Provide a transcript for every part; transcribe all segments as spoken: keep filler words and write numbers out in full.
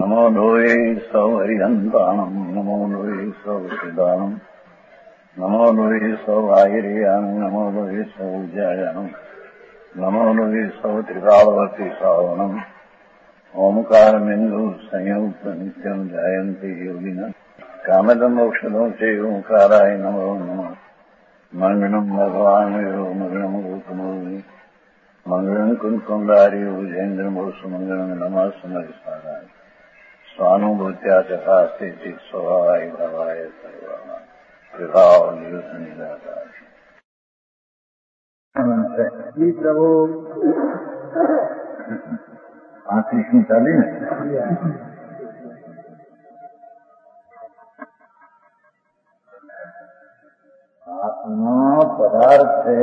નમો લોહે સૌ હરિહંતાણમ નમો લોહે સૌ સિદ્ધાણમ નમો લોહે સૌ આહિર્યાન નમો લોહે સૌ જયાનમ નમો લોહે સૌ ત્રિકાળવતી સાવનમ ઓમકારમિંદુ સંયુક્ત નિત્યમ જાયંતી યોગિના કામદમ ઔષધો છે ઓંકારાય નમો નમઃ મંગળમ ભગવાન મંગળમ ગોતમોહિ મંગળમ કુંકુંડારી ઉજેન્દ્રમો સુમંગળમ નમઃ સમરિસારાય સ્વાનુભૂત્યા ચકાસ્તે ચિત સ્વભાવાય ભાવાય સર્વા વિભાવ નિયુત નિરાકાર પ્રભુ પાંત્રીસમી ચાલી ને આત્મા પદાર્થ છે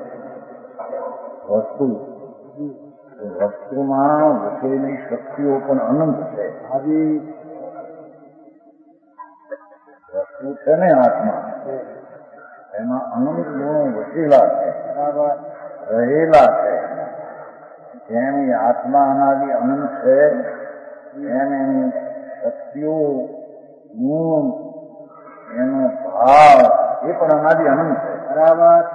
વસ્તુ વસ્તુમાં વસેલી શક્તિઓ પણ અનંત છે. આવી વસ્તુ છે ને આત્મા એમાં અનંત ગુણો વસેલા છે, રહેલા છે. જેમ એ આત્મા અનાદિ અનંત છે એમ એની શક્તિઓ ગુણ એનો ભાવ એ પણ અનાદિ અનંત છે. બરાબર.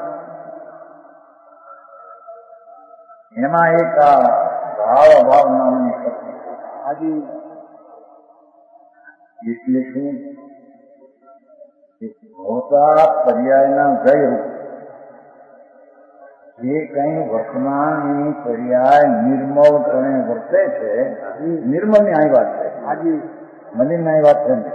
એમાં એક આ ભાવ અભાવ નામની શક્તિ આજે એટલે શું હોતા પર્યાયના ગયરૂપ જે કઈ વર્તમાનની પર્યાય નિર્મળપણે વર્તે છે એ નિર્મળની આવી વાત છે. આજે મલિનની આવી વાત છે ને.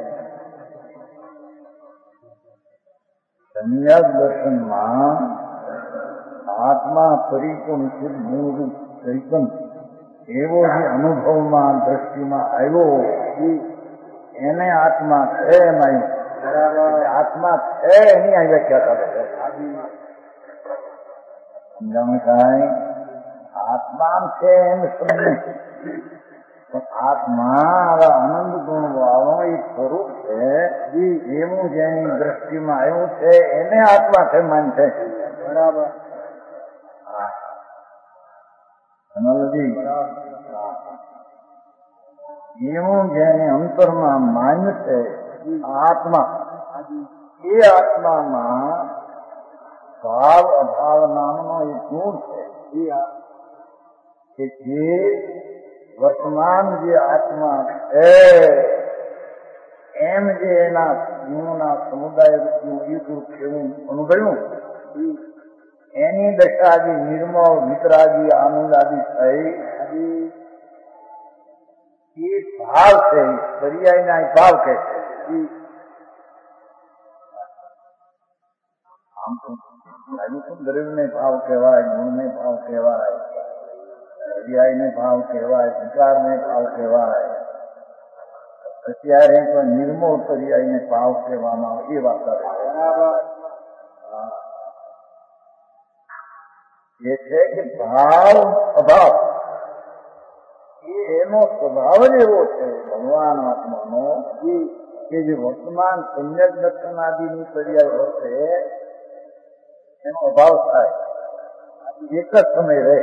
સમ્યક દર્શનમાં આત્મા પરિપૂર્ણ શુદ્ધ ગુણરૂપ ચૈતન્ય એવો જે અનુભવમાં દ્રષ્ટિમાં આવ્યો એને આત્મા છે એમાં આત્મા છે એની આ વ્યાખ્યા કરે છે. સમજાણું કાંઈ આત્મા છે એમ સમજે પણ આત્મા આવા આનંદ ગુણ વાળો એ સ્વરૂપ છે એવું જેની દ્રષ્ટિમાં આવ્યું છે એને આત્મા છે માન છે. બરાબર. એવું જેને અંતરમાં માન્ય છે આત્મા એ આત્મામાં ભાવ અભાવ નામનો એક ગુણ છે કે જે વર્તમાન જે આત્મા છે એમ જે એના ગુણોના સમુદાય રૂપનું એક રૂપ એવું અનુભવ્યું એની દશા જે નિર્મળ વિતરાગી આનંદ આદિ થઈ એ ભાવ છે. પર્યાયના ભાવ કે છે. આમ તો દ્રવ્યને ભાવ કહેવાય, ગુણને ભાવ કહેવાય, પર્યાયને ભાવ કહેવાય, વિકારને ભાવ કહેવાય. અત્યારે પણ નિર્મળ પર્યાયને ભાવ કહેવામાં આવે એ વાત કરે એ છે કે ભાવ અભાવ એનો સ્વભાવ જ એવો છે ભગવાન આત્માનો કે જે વર્તમાન સમ્યક દર્શન આદિની પર્યાય વર્તે એનો અભાવ થાય એક જ સમય રહે.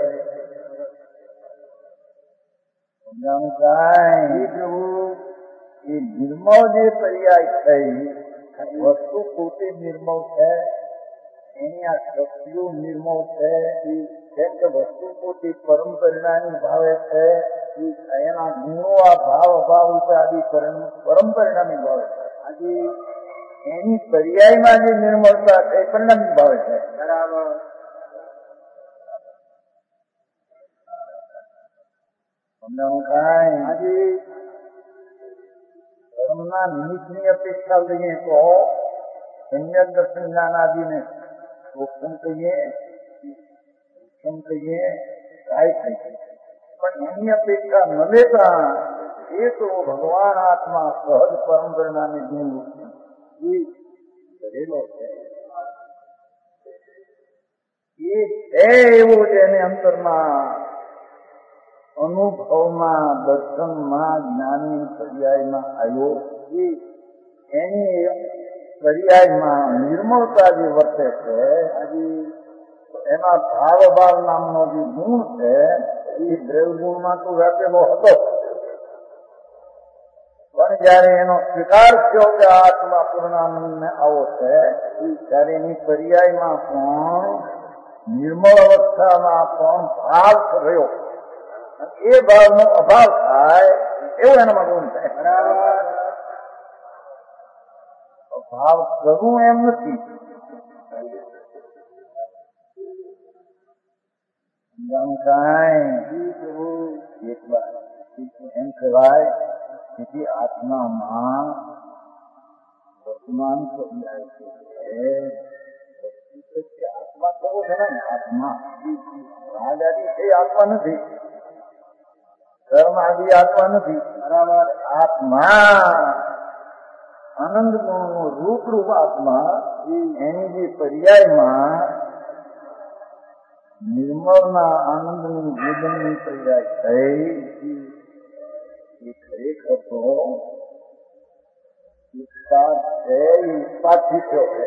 સમજાણું કાંઈ પ્રભુ એ નિર્મળ જે પર્યાય થઈ વસ્તુ પૂરતી નિર્મળ છે એની આ શક્તિઓ નિર્મળ છે કેમ કે વસ્તુ પૂરતી પરમ પરિણામી ભાવે છે એના ગુણો આ ભાવ અભાવ રૂપે આદિ પરમ પરિણામી ભાવે છે. આજે એની પર્યાયમાં જે નિર્મળતા છે એ પરિણામી ભાવે છે. બરાબર. સમજાવું કાંઈ આજે ધર્મના નિમિત્તની અપેક્ષા લઈએ તો સમ્યક દર્શન જ્ઞાન આદિને સૂક્ષ્મ કહીએ સૂક્ષ્મ કહીએ કાય કહીએ પણ એની અપેક્ષા ન લેતા એ તો ભગવાન આત્મા સહજ પરમ પરિણામી ગુણ એ કરેલો છે એ છે એવો જેને અંતરમાં અનુભવમાં દર્શનમાં જ્ઞાની પર્યાયમાં આવ્યો એની પર્યાયમાં નિર્મળતા જે વર્તે છે એમાં ભાવ અભાવ નામનો જે ગુણ છે એ દ્રવ્ય ગુણમાં તો વ્યાપેલો હતો જયારે એનો સ્વીકાર થયો કે આત્મા પૂર્ણાનંદ ને આવો છે ત્યારે એની પર્યાયમાં પણ નિર્મળ અવસ્થામાં પણ ભાવ રહ્યો, એ ભાવનો અભાવ થાય એવું એનામાં ગુણ થાય. ભાવ કરવું એમ નથી, એમ કહેવાય કે આત્મામાં વર્તમાન પર્યાય છે. આત્મા કેવો છે ને, આત્મા રાગ આદિ એ આત્મા નથી, કર્મ આદિ આત્મા નથી. બરાબર, આત્મા આનંદ ગુણનું રૂપરૂપ આત્મા, એની જે પર્યાયમાં નિર્મળના આનંદની જીવનની પર્યાય થઈ, એ ખરેખર તો ઉત્પાદ છે, એ ઉત્પાદથી થયો છે.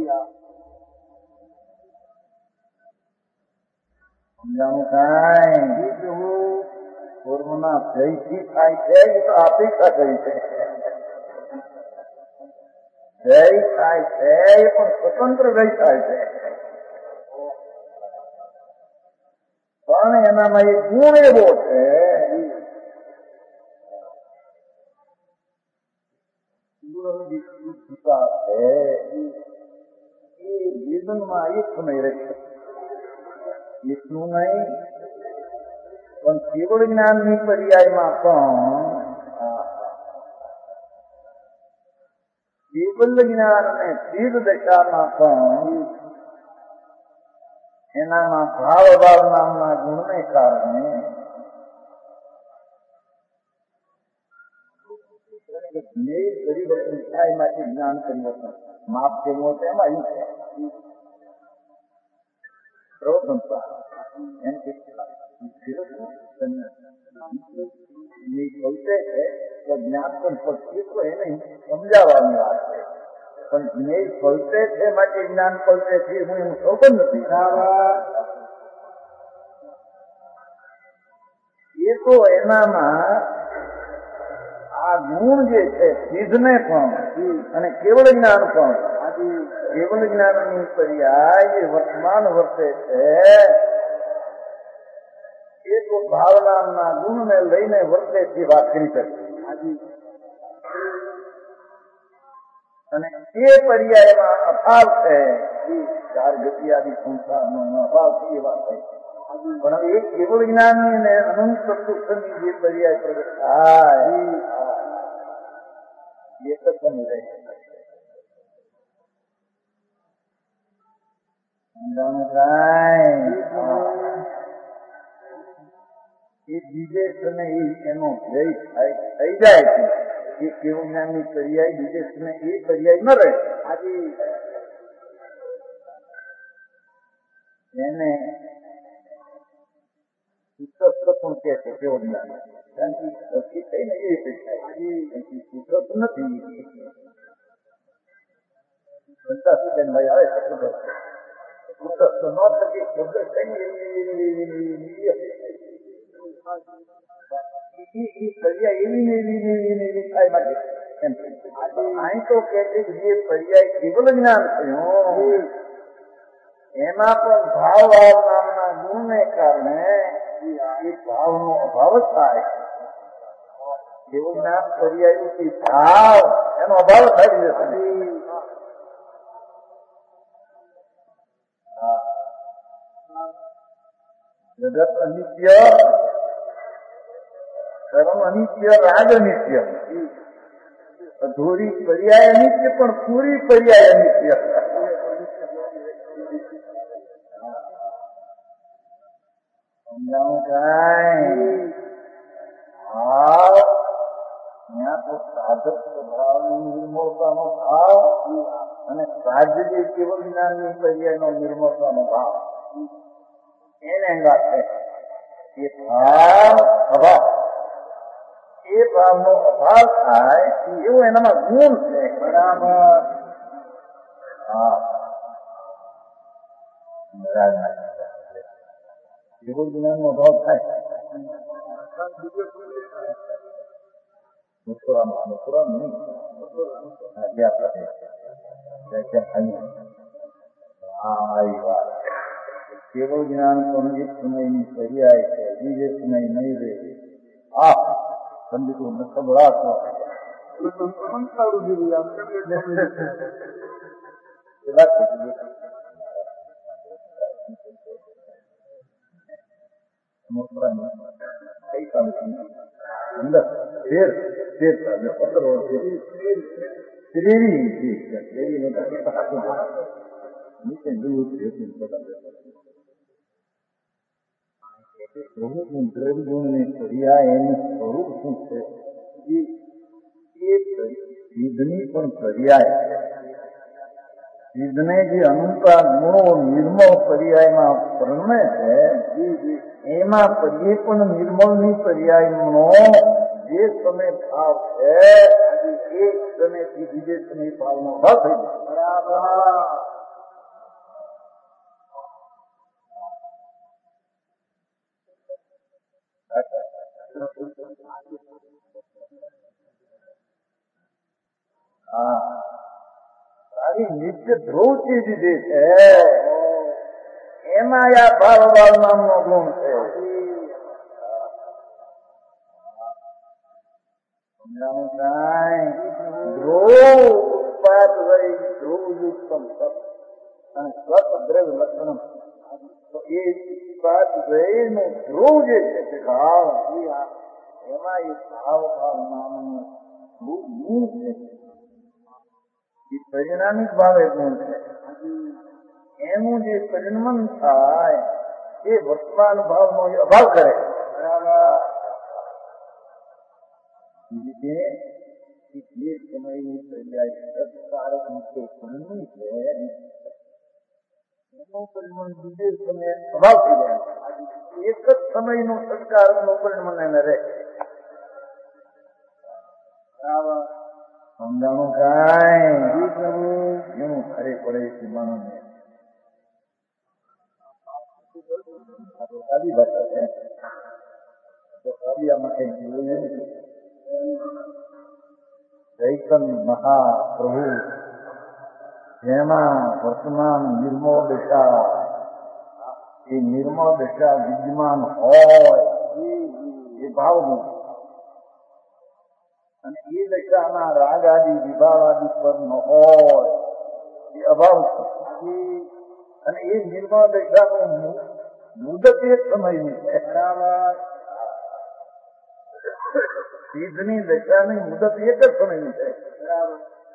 સમજાણું કાંઈ પૂર્વના જયથી થાય છે, એ તો અપેક્ષા કરી છે. જય થાય છે એ પણ સ્વતંત્ર જય થાય છે, પણ એનામાં એક ગુણ એવો છે એ જીવનમાં એક સમય રહી શકે, એટલું નહીં પણ કેવળ જ્ઞાનની પર્યાયમાં પણ કેવલ જ્ઞાન અને સ્થિર દશામાં પણ એનામાં ભાવ અભાવ નામના ગુણને કારણે પરિવર્તન થાય. માટે જ્ઞાન પરિવર્તન માપ જેવો છે, એમાં એવું છે પ્રવર્તન એમ કે જ્ઞાન પણ પલટે એને સમજાવવાની વાત છે, પણ જ્ઞેય પલટે છે માટે જ્ઞાન પલટે છે હું એનું સૌ નથી. એ તો એનામાં આ ગુણ જે છે સિદ્ધને પણ અને કેવળ જ્ઞાન પણ, કેવળ જ્ઞાનની પર્યાય વર્તમાન વર્તે છે એ તો ભાવનાના ગુણને લઈને વર્તે છે વાત કરી શકે, અને એ પર્યાયમાં અભાવ છે, ચાર ગતિ આદિ સંસારનો અભાવ છે એ વાત થઈ. પણ હવે એ કેવળ જ્ઞાનની ને અનંત સત્સંગની જે પર્યાય પ્રગટ થાય એક જ બની રહે. એ બીજે સમય એનો જય થાય થઈ જાય છે, એ કેવું જ્ઞાનની પર્યાય બીજે સમય એ પર્યાય ન રહે. આજે એને સૂત્ર પણ કે છે કેવું જ્ઞાન, નથી થઈને એ રીતે સૂત્ર નથી ભાઈ આવે છે સૂત્ર તો ન થકી શબ્દ અહીં તો કે છે કે જે પર્યાય કેવલ જ્ઞાન થયું એમાં પણ ભાવ ભાવ નામના ગુણને કારણે એ ભાવનો અભાવ જ થાય. કેવળ જ્ઞાન પર્યાયથી ભાવ એનો અભાવ થઈ જશે. જગત અનિત્ય, કર્મ અનિત્ય, રાગ અનિત્ય, અધૂરી પર્યાય અનિત્ય પણ પૂરી પર્યાય અનિત્ય. સમજાવું કાંઈ? ભાવ ત્યાં તો સાધક સ્વભાવની નિર્મળતાનો ભાવ અને સાધ્ય જે કેવળ જ્ઞાનની પર્યાયનો નિર્મળતાનો ભાવ એને વાત છે. એ ભાવ અભાવ, એ ભાવનો અભાવ થાય એવું એનામાં ગુણ છે. બરાબર. હા, બરાબર. કેવળ જ્ઞાનનો અભાવ થાય મુસરામાં મુસરા નહીં ત્યાં કરે હા એ વાત કેવું જ્ઞાન પણ એક સમયની પર્યાય છે બીજે સમય નહીં રહે આ પંડિતો નબળા છો અંદર તેર તેર પંદર વર્ષ ત્રેવી ત્રેવી નીચે જોવું દ્રવ્યગુણની ક્રિયા એનું સ્વરૂપ શું છે એ સિદ્ધની પણ પર્યાય છે સિદ્ધને જે અનંતા ગુણો નિર્મળ પર્યાયમાં પ્રણમે છે એમાં પર્યાય પણ નિર્મળની પર્યાયનો જે સમય ભાવ છે એક સમયથી બીજે સમય ભાવનો ભાવ થઈ બરાબર હા સારી નિત્ય ધ્રુવ ચીજ જે છે એમાં આ ભાવ ભાવ નામનો ગુણ છે ધ્રુવ ઉત્પાદ વય ધ્રુવ યુક્તમ સત અને સ્વત દ્રવ્ય લક્ષણ તો એ ઉત્પાદ વય નું ધ્રુવ જે છે ભાવ એમાં એ ભાવ ભાવ નામનું ધ્રુવ ગુણ છે એ પરિણામિક ભાવે ગુણ છે એનું જે પરિણમન થાય એ વર્તમાન ભાવનો અભાવ કરે જે સમયની પર્યાય સત્કારક મુખ્ય પરિણમી છે એનું પરિણામ બીજે સમયે અભાવ થઈ જાય એક જ સમયનું સત્કારક નું પરિણામ એને રહે સમજાણું કાંઈ એનું ખરે પડે છે માનવ સાદી ભાષા છે તો સાદી આમાં કઈ જોયું નથી ચૈતન મહાપ્રભુ જેમાં વર્તમાન નિર્મળ દશા એ નિર્મળ દશા વિદ્યમાન હોય એ ભાવનું અને એ દશાના રાગ આદિ વિભાવ આદિ પર ન હોય એ અભાવ છે અને એ નિર્મળ દશાનું મુદત એક સમયની છે બરાબર સિદ્ધની દશાની મુદત એક જ સમયની છે બરાબર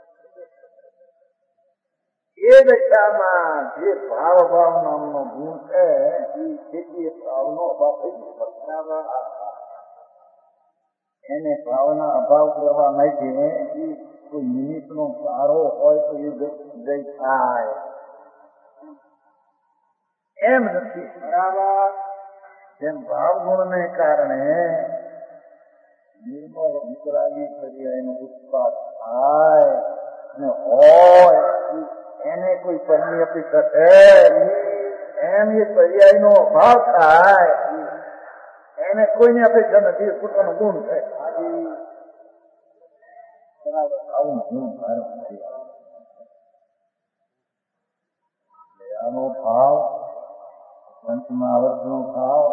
એ દશામાં જે ભાવ ભાવ નામનો ગુણ છે એ ભાવનો અભાવ થઈ ગયો બરાબર એને ભાવના અભાવ કરવા માટે કોઈ નિમિત્ત નો સારો હોય તો એ જય થાય એમ નથી બરાબર જેમ ભાવ ગુણ ને કારણે નિર્મળ વિતરાગી પર્યાયનો ઉત્પાદ થાય ને હોય એને કોઈ પરની અપેક્ષા છે એમ એ પર્યાયનો અભાવ થાય એને કોઈની અપેક્ષા નથી પોતાનો ગુણ છે આવું ગુણ ધારણ નથી આનો ભાવ પંચમા આવર્તનો ભાવ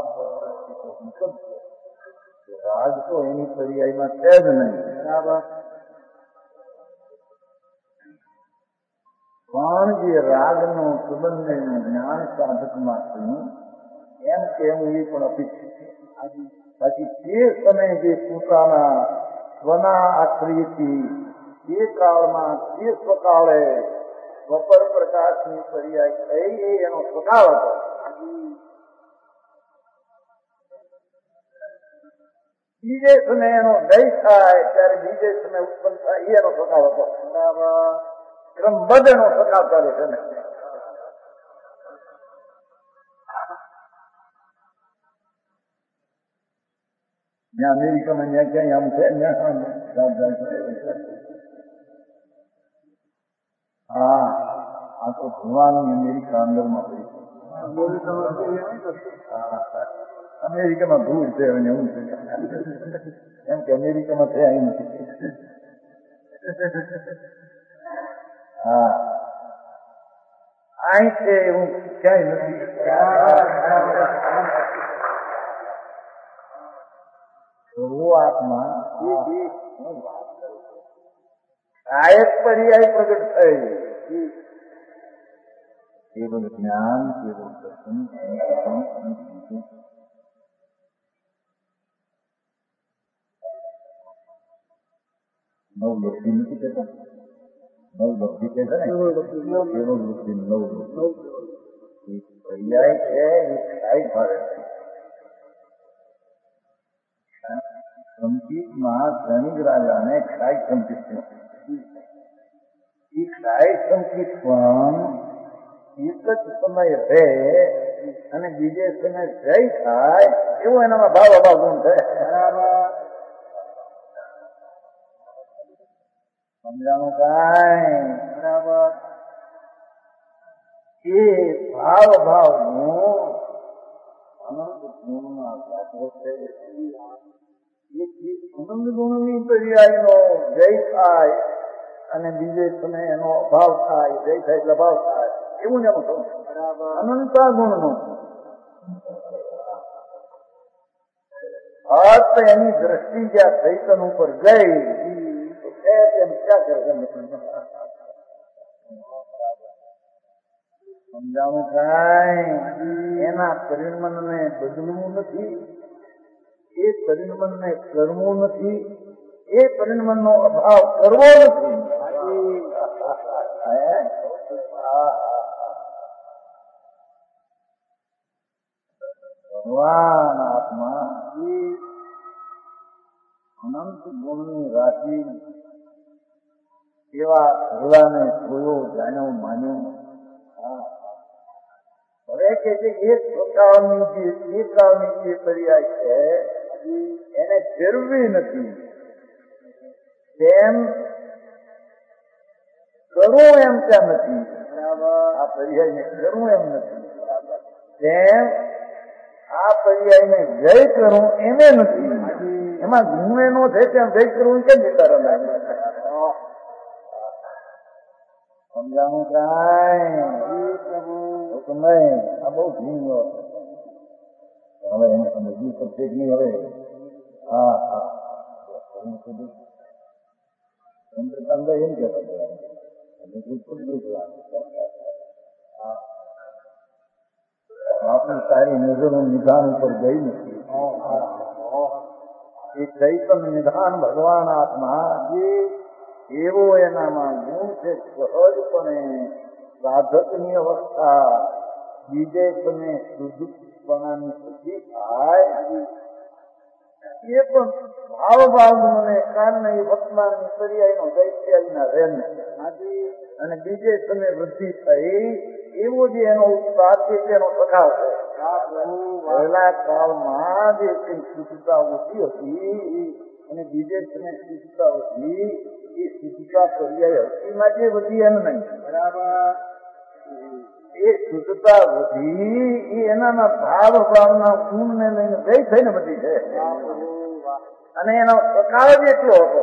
રાગ તો એની પર્યાયમાં છે જ નહીં બરાબર પણ જે રાગનો સંબંધ જ્ઞાન સાધકમાં થયું એમ કહેવું એ પણ અપેક્ષિત છે બાકી તે સમયે જે પોતાના સ્વના આશ્રયથી તે કાળમાં તે સ્વકાળે સ્વપર પ્રકાશની પર્યાય થઈ એનો સ્વકાળ હતો બીજે સમયે એનો દય થાય ત્યારે બીજે સમય ઉત્પન્ન થાય એનો સ્વકાળ હતો બરાબર ક્રમબદ્ધ એનો સ્વકાળ ચાલે છે ને ત્યાં અમેરિકામાં ત્યાં ક્યાંય આમ છે હા આ તો ભગવાનની અમેરિકા અંદરમાં પડી અમેરિકામાં ધૂળ છે એવું છે એમ કે અમેરિકામાં છે અહીં નથી હા અહીં છે એવું ક્યાંય નથી. આત્મા આ એક પર્યાય પ્રગટ થઈ. કેવલ જ્ઞાન કેવલ દર્શન નવલબ્ધિ નથી કહેતા. નવલબ્ધિ કહે છે ને કેવલ વૃત્તિ નવલબ્ધિ પર્યાય છે. એ ક્ષાય ભાવે સંકિતમાં ધનિક રાજાને ક્ષાય સંકિત છે. એ ક્ષાય સંકિત પણ એક જ સમય રહે અને બીજે સમય જય થાય એવું એનામાં ભાવ અભાવ ગુણ છે. સમજાણું કાંઈ? બરાબર. એ ભાવ ભાવ ગુણ અનંત ગુણમાં વાપરો છે. અનંત ગુણની પર્યાયનો જય થાય અને બીજે સમય એનો અભાવ થાય. જય થાય એટલે અભાવ થાય એવું જ એનું થવું. અનંતા ગુણનું અર્થ એની દ્રષ્ટિ જ્યાં ચૈતન ઉપર ગઈ તો એમ ક્યાં કરે? સમજાવું કાંઈ? એના પરિણમનને બદલવું નથી, એ પરિણમનને કરવું નથી, એ પરિણમનનો અભાવ કરવો નથી. ભગવાન આત્મા અનંત ગુણની રાશિ એવા ભગવાને જોયો, જાણ્યો, માન્યો. હવે કે જે એક પ્રકારની જે એ કાળની જે પર્યાય છે એને ફેરવી નથી. તેમ કરવું એમ ત્યાં નથી. આ પર્યાયને કરવું એમ નથી. તેમ આ પર્યાયને જય કરવું એને નથી. એમાં ગુણ એનો છે ત્યાં જય કરવું કેમ વિચારો લાગે? સમજાવું કાંઈ? નહીં. આ બહુ ભીનો હવે એને સમજવું પડશે કે નહીં? હવે હા હા એમ કહેતા આપણી સારી નજરો નિધાન ઉપર ગઈ નથી. એ ચૈતન્ય નિધાન ભગવાન આત્મા એવો એનામાં ગુણ છે. સહજપણે સાધકની અવસ્થા બીજે તમે શુદ્ધપણાની સુધી થાય એ પણ ભાવ ભાવને કારણે એ વર્તમાનની પર્યાયનો દૈત્યાના રેન અને બીજે તમે વૃદ્ધિ થઈ એવો જે એનો ઉત્પાદ છે તેનો સખાવ છે. પહેલા કાળમાં જે કઈ શુદ્ધતા ઓછી હતી અને બીજે તમે શુદ્ધતા વધી એ શુદ્ધતા પર્યાય હકીમાં જે વધી એમ નહીં. બરાબર. એ શુદ્ધતા વધી એ એનામાં ભાવ ભાવના ગુણને લઈને જય થઈને બધી છે અને એનો પ્રકાર જ એટલો હતો.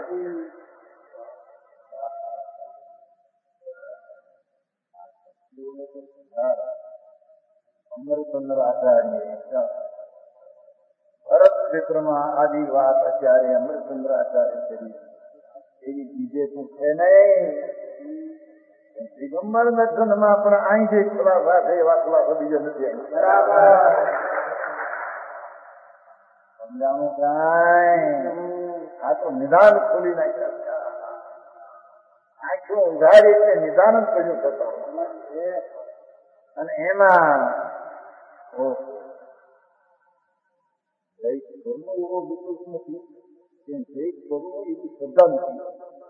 અમરચંદ્ર આચાર્ય ભરત ક્ષેત્રમાં આદિ વાત આચાર્ય અમરચંદ્ર આચાર્ય કરી એવી બીજે શું છે નહીં. દિગંબર દર્શનમાં પણ અહીં જે ખુલાસા છે એવા ખુલાસો બીજો નથી. સમજાણું કાંઈ? આ તો નિદાન ખોલી નાખ્યા. આખું ઉઘાડી એટલે નિદાન જ કર્યું થતા અને એમાં જય કરવું એવો વિકલ્પ નથી. જય કરવું એવી શ્રદ્ધા નથી.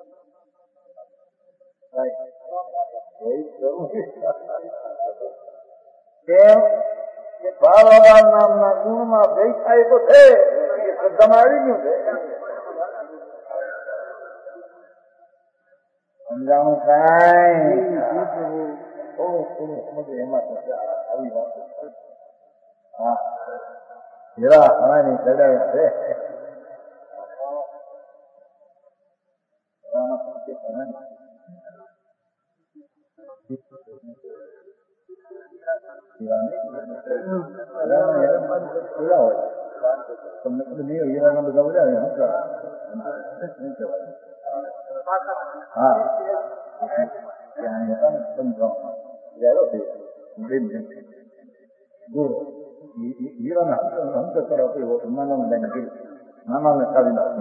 ભાવ અભાવ નામના ગુણમાં જય થાય તો છે એ શ્રદ્ધામાં આવી ગયું છે. સમજાણું કાંઈ? થોડું થોડું સમજ એમાં આવી વાત. હા હીરા હણાની ચડાવ્યા છે. હીરાના બધા ઉડાડે હા હીરાના હંત કરો નાના નાના કાઢી નાખે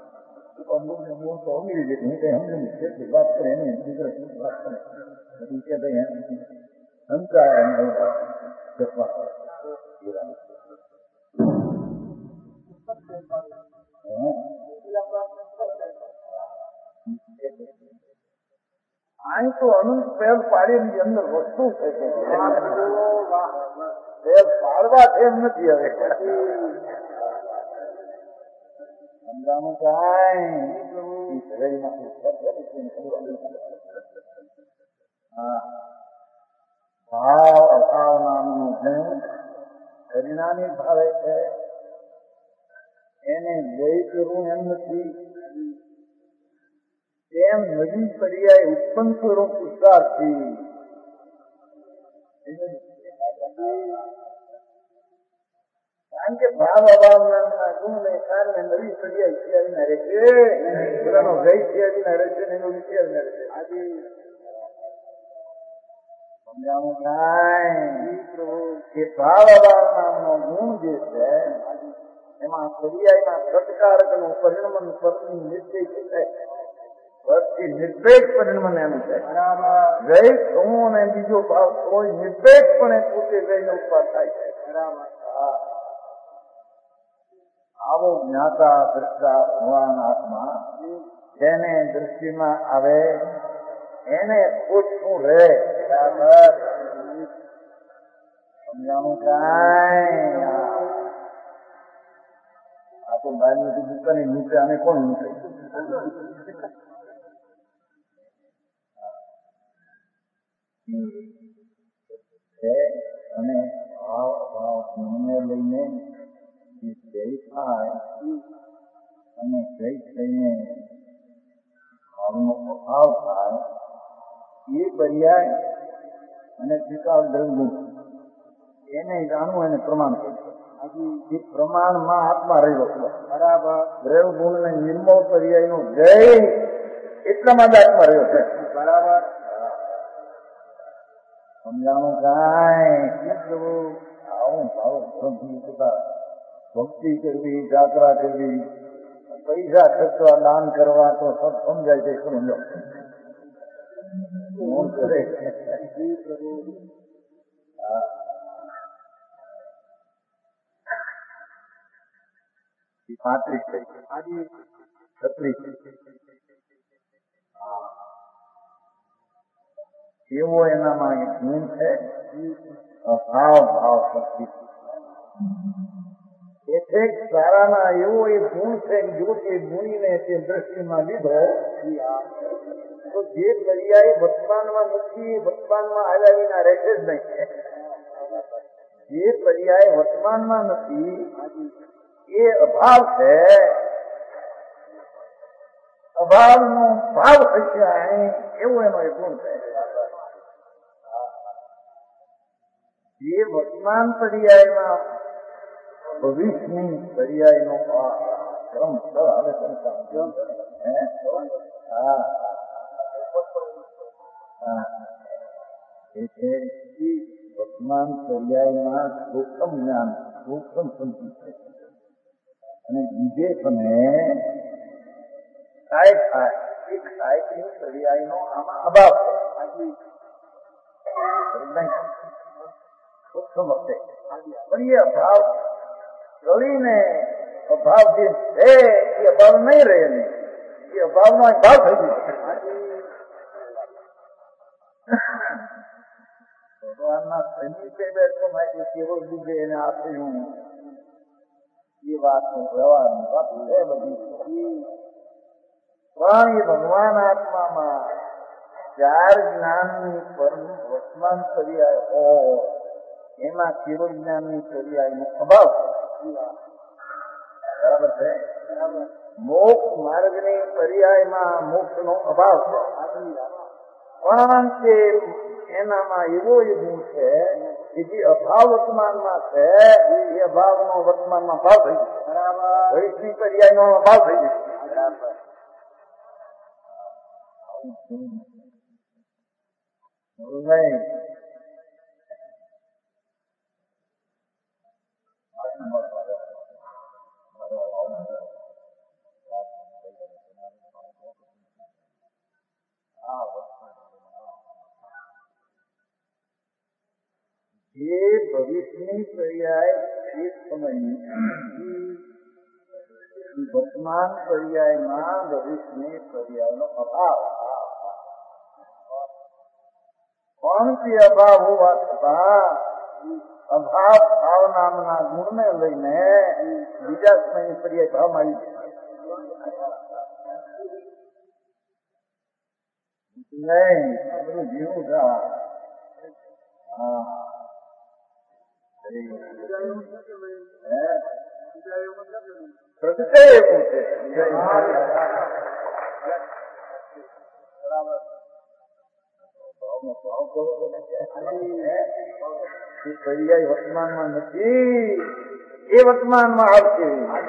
અમીરી જે હું કઈ સમજે કેટલી વાત કરે એને ગુજરાતી વાત કરે પછી કે ભાઈ હંતા અહીં તો અનંત પેર પાડીની અંદર વસ્તુ છે પેર પાડવા એમ નથી હવે સમજાનું કાંઈ ભાવ અભાવ નામનું ગુણ પરિણામી ભાવે છે એને જય કરવું એમ નથી તેમ નવી પર્યાય ઉત્પન્ન કરો પુરુષાર્થી કારણ કે ભાવ અભાવ નામના ગુણને કારણે નવી પર્યાય ઇત્યાદિના રહેશે પેલાનો જય ઇત્યાદિના રહેશે ને એનો ઇત્યાદિના રહેશે આજે સમજાવું કાંઈ કે ભાવ અભાવ નામનો ગુણ જે છે એમાં પર્યાયના સત્કારકનું પરિણમન પરનું નિશ્ચય છે વસ્તી નિર્ભેદ પરિણમન એનું છે જય હું અને બીજો ભાવ કોઈ નિર્ભેદપણે પોતે જઈને ઉત્પાદ થાય છે આવો જ્ઞાતા દ્રષ્ટા ભગવાન આત્મા જેને દૃષ્ટિમાં આવે એને પૂછવું રહે સમજાણું કાંઈ આ તો બહારની દુકાને નીચે આને કોણ નીચે અને ભાવ ભાવ ગુણને લઈને જે જય થાય અને જય થઈને ભાવનો અભાવ થાય એ પર્યાય અને ત્રિકાળ દ્રવગુણ એને જાણવું એને પ્રમાણ કહ્યું એ પ્રમાણમાં આત્મા રહ્યો બરાબર દ્રવગુણ ને નિર્મળ પર્યાય નો જય એટલામાં જ આત્મા રહ્યો છે બરાબર સમજાણું કાંઈ આવું ભાવ ભક્તિ કરવી જાત્રા કરવી પૈસા ખર્ચવા દાન કરવા તો સબ સમજાય છે સમજો કરે પાંત્રીસ છત્રીસ એવો એનામાં એક ગુણ છે ભાવ ભાવ શક્તિ એટલે સારાના એવો એ ગુણ છે જો તે ગુણીને તે દ્રષ્ટિમાં લીધો તો જે પર્યાય વર્તમાનમાં નથી વર્તમાનમાં આવ્યા વિના રહેશે જ નહીં જે પર્યાય વર્તમાનમાં નથી એ અભાવ છે અભાવનો ભાવ થશે એવો એનો એક ગુણ છે જે વર્તમાન પર્યાયમાં ભવિષ્યની પર્યાયનો ક્રમ આવે છે વર્તમાન પર્યાયમાં સૂક્ષ્મ જ્ઞાન સૂક્ષ્મ સમજી છે અને બીજે તમે કાય થાય એક સાહિત્યની પર્યાયનો આમાં અભાવ છે સૂક્ષ્મ વખતે પણ એ અભાવ રળીને અભાવ જે છે એ અભાવ નહીં રહે નહીં એ અભાવનો અભાવ થઈ ગયો ભગવાનના સમીપે બેઠો માટે કેવો ડૂબે એને આપ્યું એ વાતનો વ્યવહારની વાત છે બધી પણ એ ભગવાન આત્મામાં ચાર જ્ઞાનની પરમ વર્તમાન પર્યાય હોય એમાં કેવળ જ્ઞાનની પર્યાયનો અભાવ બરાબર છે. મોક્ષ માર્ગની પર્યાયમાં મોક્ષનો અભાવ છે, પણ તે એનામાં એવો એ ગુણ છે કે જે અભાવ વર્તમાનમાં છે એ અભાવનો વર્તમાનમાં ભાવ થઈ જાય. ભવિષ્યની પર્યાયનો અભાવ થઈ જાય. નહીં જે ભવિષ્યની પર્યાય એ સમયની વર્તમાન પર્યાયમાં ભવિષ્યની પર્યાયનો અભાવ, પણ તે અભાવ હોવા છતાં અભાવ ભાવ નામના ગુણને લઈને બીજા સમયની પર્યાય ભાવમાં આવી નહીં. બધું જીવું થા હા પ્રગટે એવું છે. પર્યાય વર્તમાનમાં નથી, એ વર્તમાનમાં આવશે.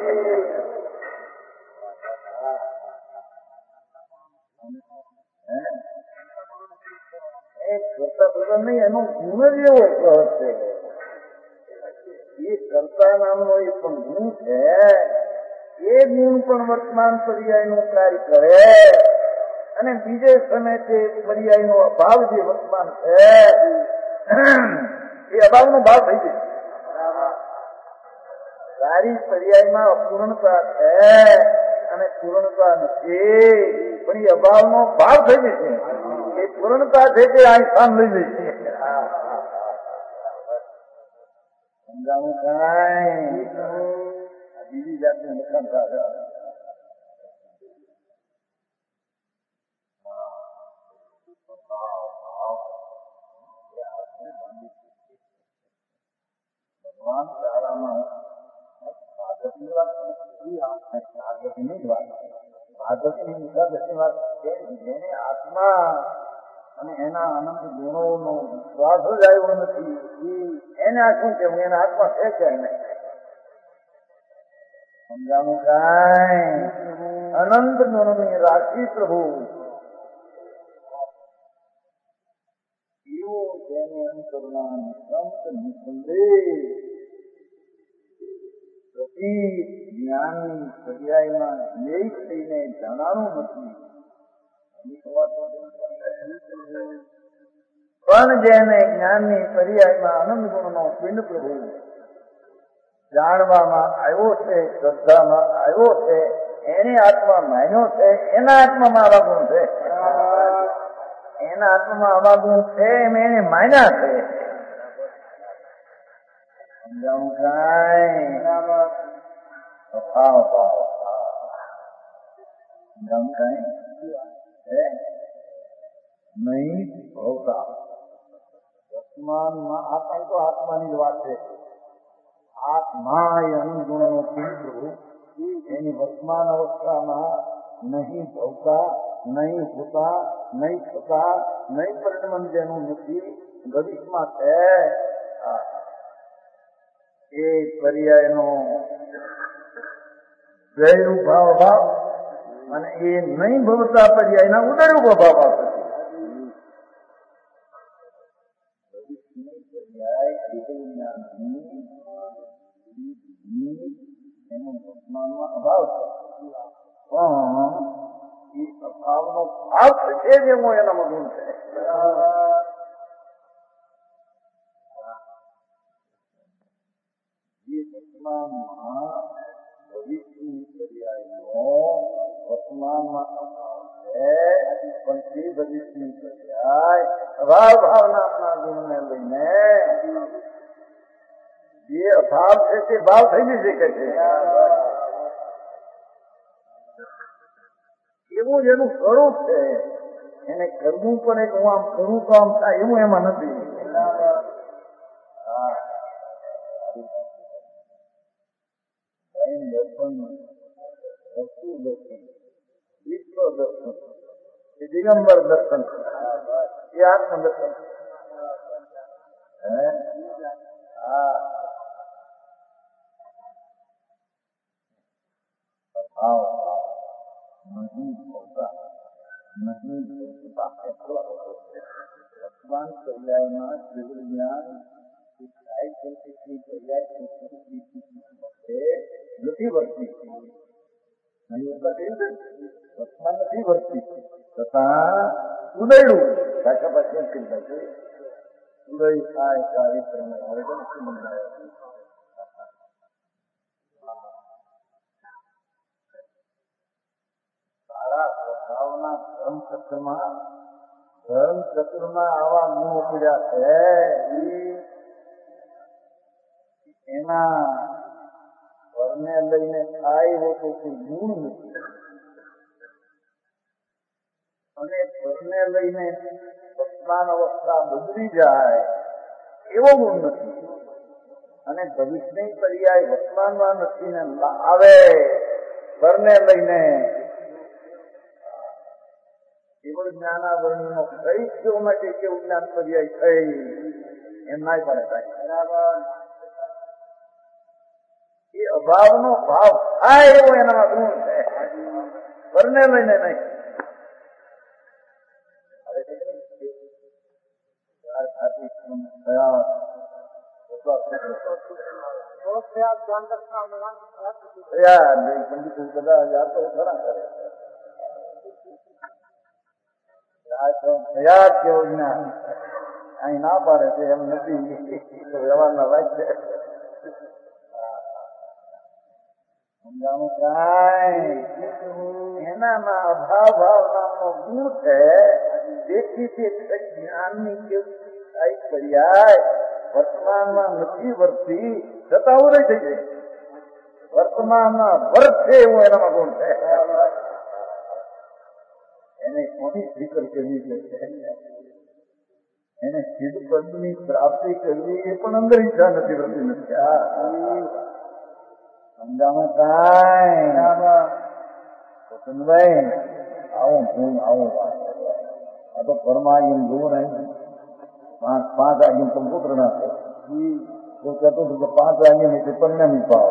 કરતા બધા નહીં, એનો ગુણ જ એવો છે. એ કરતા નામનો એ પણ ગુણ છે. એ ગુણ પણ વર્તમાન પર્યાયનું કાર્ય કરે અને બીજે સમય તે પર્યાયનો અભાવ જે વર્તમાન છે એ અભાવનો ભાવ થઈ જાય. સારી પર્યાયમાં અપૂર્ણતા છે અને પૂર્ણતા નથી, પણ એ અભાવનો ભાવ થઈ જાય છે. એ પૂર્ણતા છે તે અહીં સ્થાન લઈ જાય છે. સમજાવું કાંઈ બીજી જાતનું લખાણ થાય. ભગવાન તારામાં ભાગવતની વાત ભાગવતની જ વાત ભાગવતની એકાદશી વાત છે. જેને આત્મા અને એના અનંત ગુણોનો વિશ્વાસ જ આવ્યો નથી એને આ શું કેવું? એના આત્મા છે કે નહીં? સમજાવું કાંઈ? અનંત ગુણોની રાશિ પ્રભુ એવો જેને અંતરના નિસંત નિસંદેહ પ્રતિ જ્ઞાનની પર્યાયમાં ધ્યેય થઈને જાણવાનું નથી, પણ જેને જ્ઞાનની પર્યાયમાં આનંદ ગુણનો પિંડ પ્રભુ જાણવામાં આવ્યો છે, શ્રદ્ધામાં આવ્યો છે, એની આત્મા માન્યો છે, એના આત્મામાં આવા ગુણ છે. એના આત્મામાં આવા ગુણ છે એમ એને માન્યા છે. સમજાવું કાંઈ? ભાવ ભાવ સમજાવું કાંઈ? નહીં ભવતા વર્તમાનમાં આ કઈ તો આત્માની જ વાત છે. આત્મા એ અનુગુણનો પિંડ એની વર્તમાન અવસ્થામાં નહીં ભવતા, નહીં હોતા, નહીં થતા, નહીં પરિણમન જેનું નથી, ભવિષ્યમાં છે. એ પર્યાયનો ગેરરૂપ ભાવ ભાવ અને એ નહીં ભવતા પર્યાયના ઉદયરૂપ ભાવ આવશે. એનો વર્તમાનમાં અભાવ છે, પણ એ અભાવનો ભાવ છે જેવો એનામાં ગુણ છે. એ વર્તમાનમાં ભવિષ્યની પર્યાયનો વર્તમાનમાં અભાવ છે, પણ તે ભવિષ્યની પર્યાય અભાવ ભાવના ગુણને લઈને જે અભાવ છે તે ભાવ થઈ જશે કે છે. એવું જેનું સ્વરૂપ છે એને કરવું પડે કે હું આમ કરું તો આમ થાય એવું એમાં નથી. દર્શન દિગંબર દર્શન એ આત્મ દર્શન. હા ભાવ નહીં હોતા નહીં વર્તમાન પર્યાયમાં કેવળ જ્ઞાન નથી વર્તી વર્તમાન નથી વર્તી તથા ઉદયડું પાછા પાછી કરી નાખે ઉદય થાય કાર્યક્રમ સારા સ્વભાવના ધર્મ ચક્રમાં ધર્મ ચક્રમાં આવા ગુણ ઉપડ્યા છે એના ઘરને લઈને થાય એવો તો કોઈ ગુણ નથી અને ઘરને લઈને વર્તમાન અવસ્થા બદલી જાય એવો ગુણ નથી અને ભવિષ્યની પર્યાય વર્તમાનમાં નથી ને આવે ઘરને લઈને કેવળ જ્ઞાનાવરણીનો કઈ જો માટે કેવું જ્ઞાન પર્યાય થઈ એમ ના પડે બરાબર એ અભાવનો ભાવ થાય એવો એનામાં ગુણ છે ઘરને લઈને નહીં. બધા યાદ તો ખરા કરે થયા કેવું જ્ઞાન અહીં ના પાડે છે એમ નથી વ્યવહારના વાંચે સમજાવું કાંઈ એનામાં અભાવ ભાવ નામનો ગુણ છે તેથી તે જ્ઞાનની કેવી પર્યાય વર્તમાનમાં નથી વર્તી છતાં ઉદય થઈ જાય વર્તમાનમાં વર્તે એવું એનામાં ગુણ છે એને કોની ફિકર કરવી છે એને સિદ્ધ પદની પ્રાપ્તિ કરવી એ પણ અંદર ઈચ્છા નથી રહેતી નથી સમજામાં કાંઈ વસંતભાઈ આવું હું આવું આ તો પરમાગીને જોવું નહીં પાંચ પાંચ આગી કંપુત્ર ના થાય તો કહેતો હતું કે પાંચ વાગે નહીં તે પરિણામી પાવ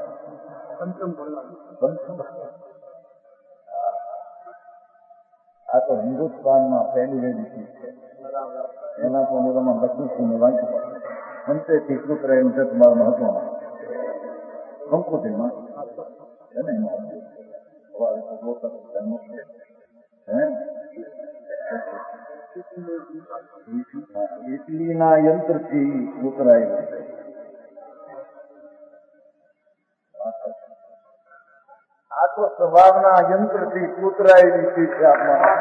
આ તો હિન્દુસ્તાનમાં પહેલી વેદી ચીજ છે એના તો મોટામાં લક્ષ્મીસિંહને વાંચ્યું અંતેથી પુત્ર એમ છે તમારા મહત્વમાં કંકુતિમાં છે ને એમાં ઇટલીના યંત્રથી ઉતરાયેલું છે આ તો સ્વભાવના યંત્રથી કૂતરાયેલી ચીજ છે આપણા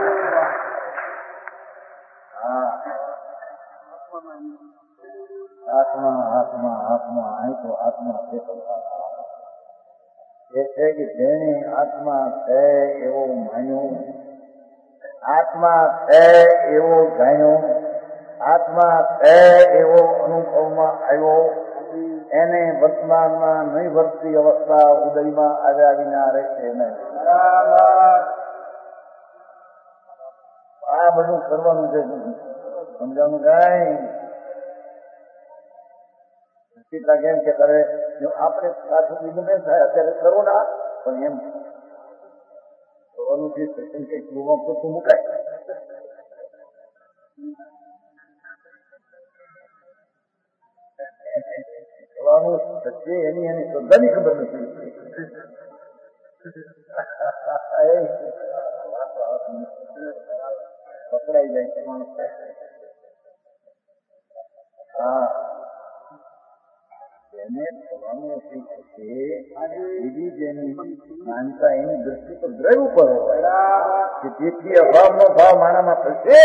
આત્મા આત્મા આત્મા અહીં તો આત્મા છે એ છે કે જેને આત્મા છે એવો માન્યો આત્મા છે એવો જાણ્યો આત્મા છે એવો અનુભવમાં આવ્યો એને વર્તમાનમાં નહીં વર્તતી અવસ્થા ઉદયમાં આવ્યા વિના રહેશે નહીં. આ બધું કરવાનું છે સમજાવવાનું કાંઈ સીતા કેમ કે કરે આપણે પાછું બીજું નહીં થાય અત્યારે કરવું ના પણ એમ કરવાનું છે પૂરતું મુકાય એની એની શ્રદ્ધાની ખબર નથી પકડાઈ જાય છે માણસ. હા એને થવાનું બીજી જેની માનતા એની દ્રષ્ટિ પર દ્રવ્ય ઉપર હોય કે જેથી અભાવનો ભાવ માણામાં થશે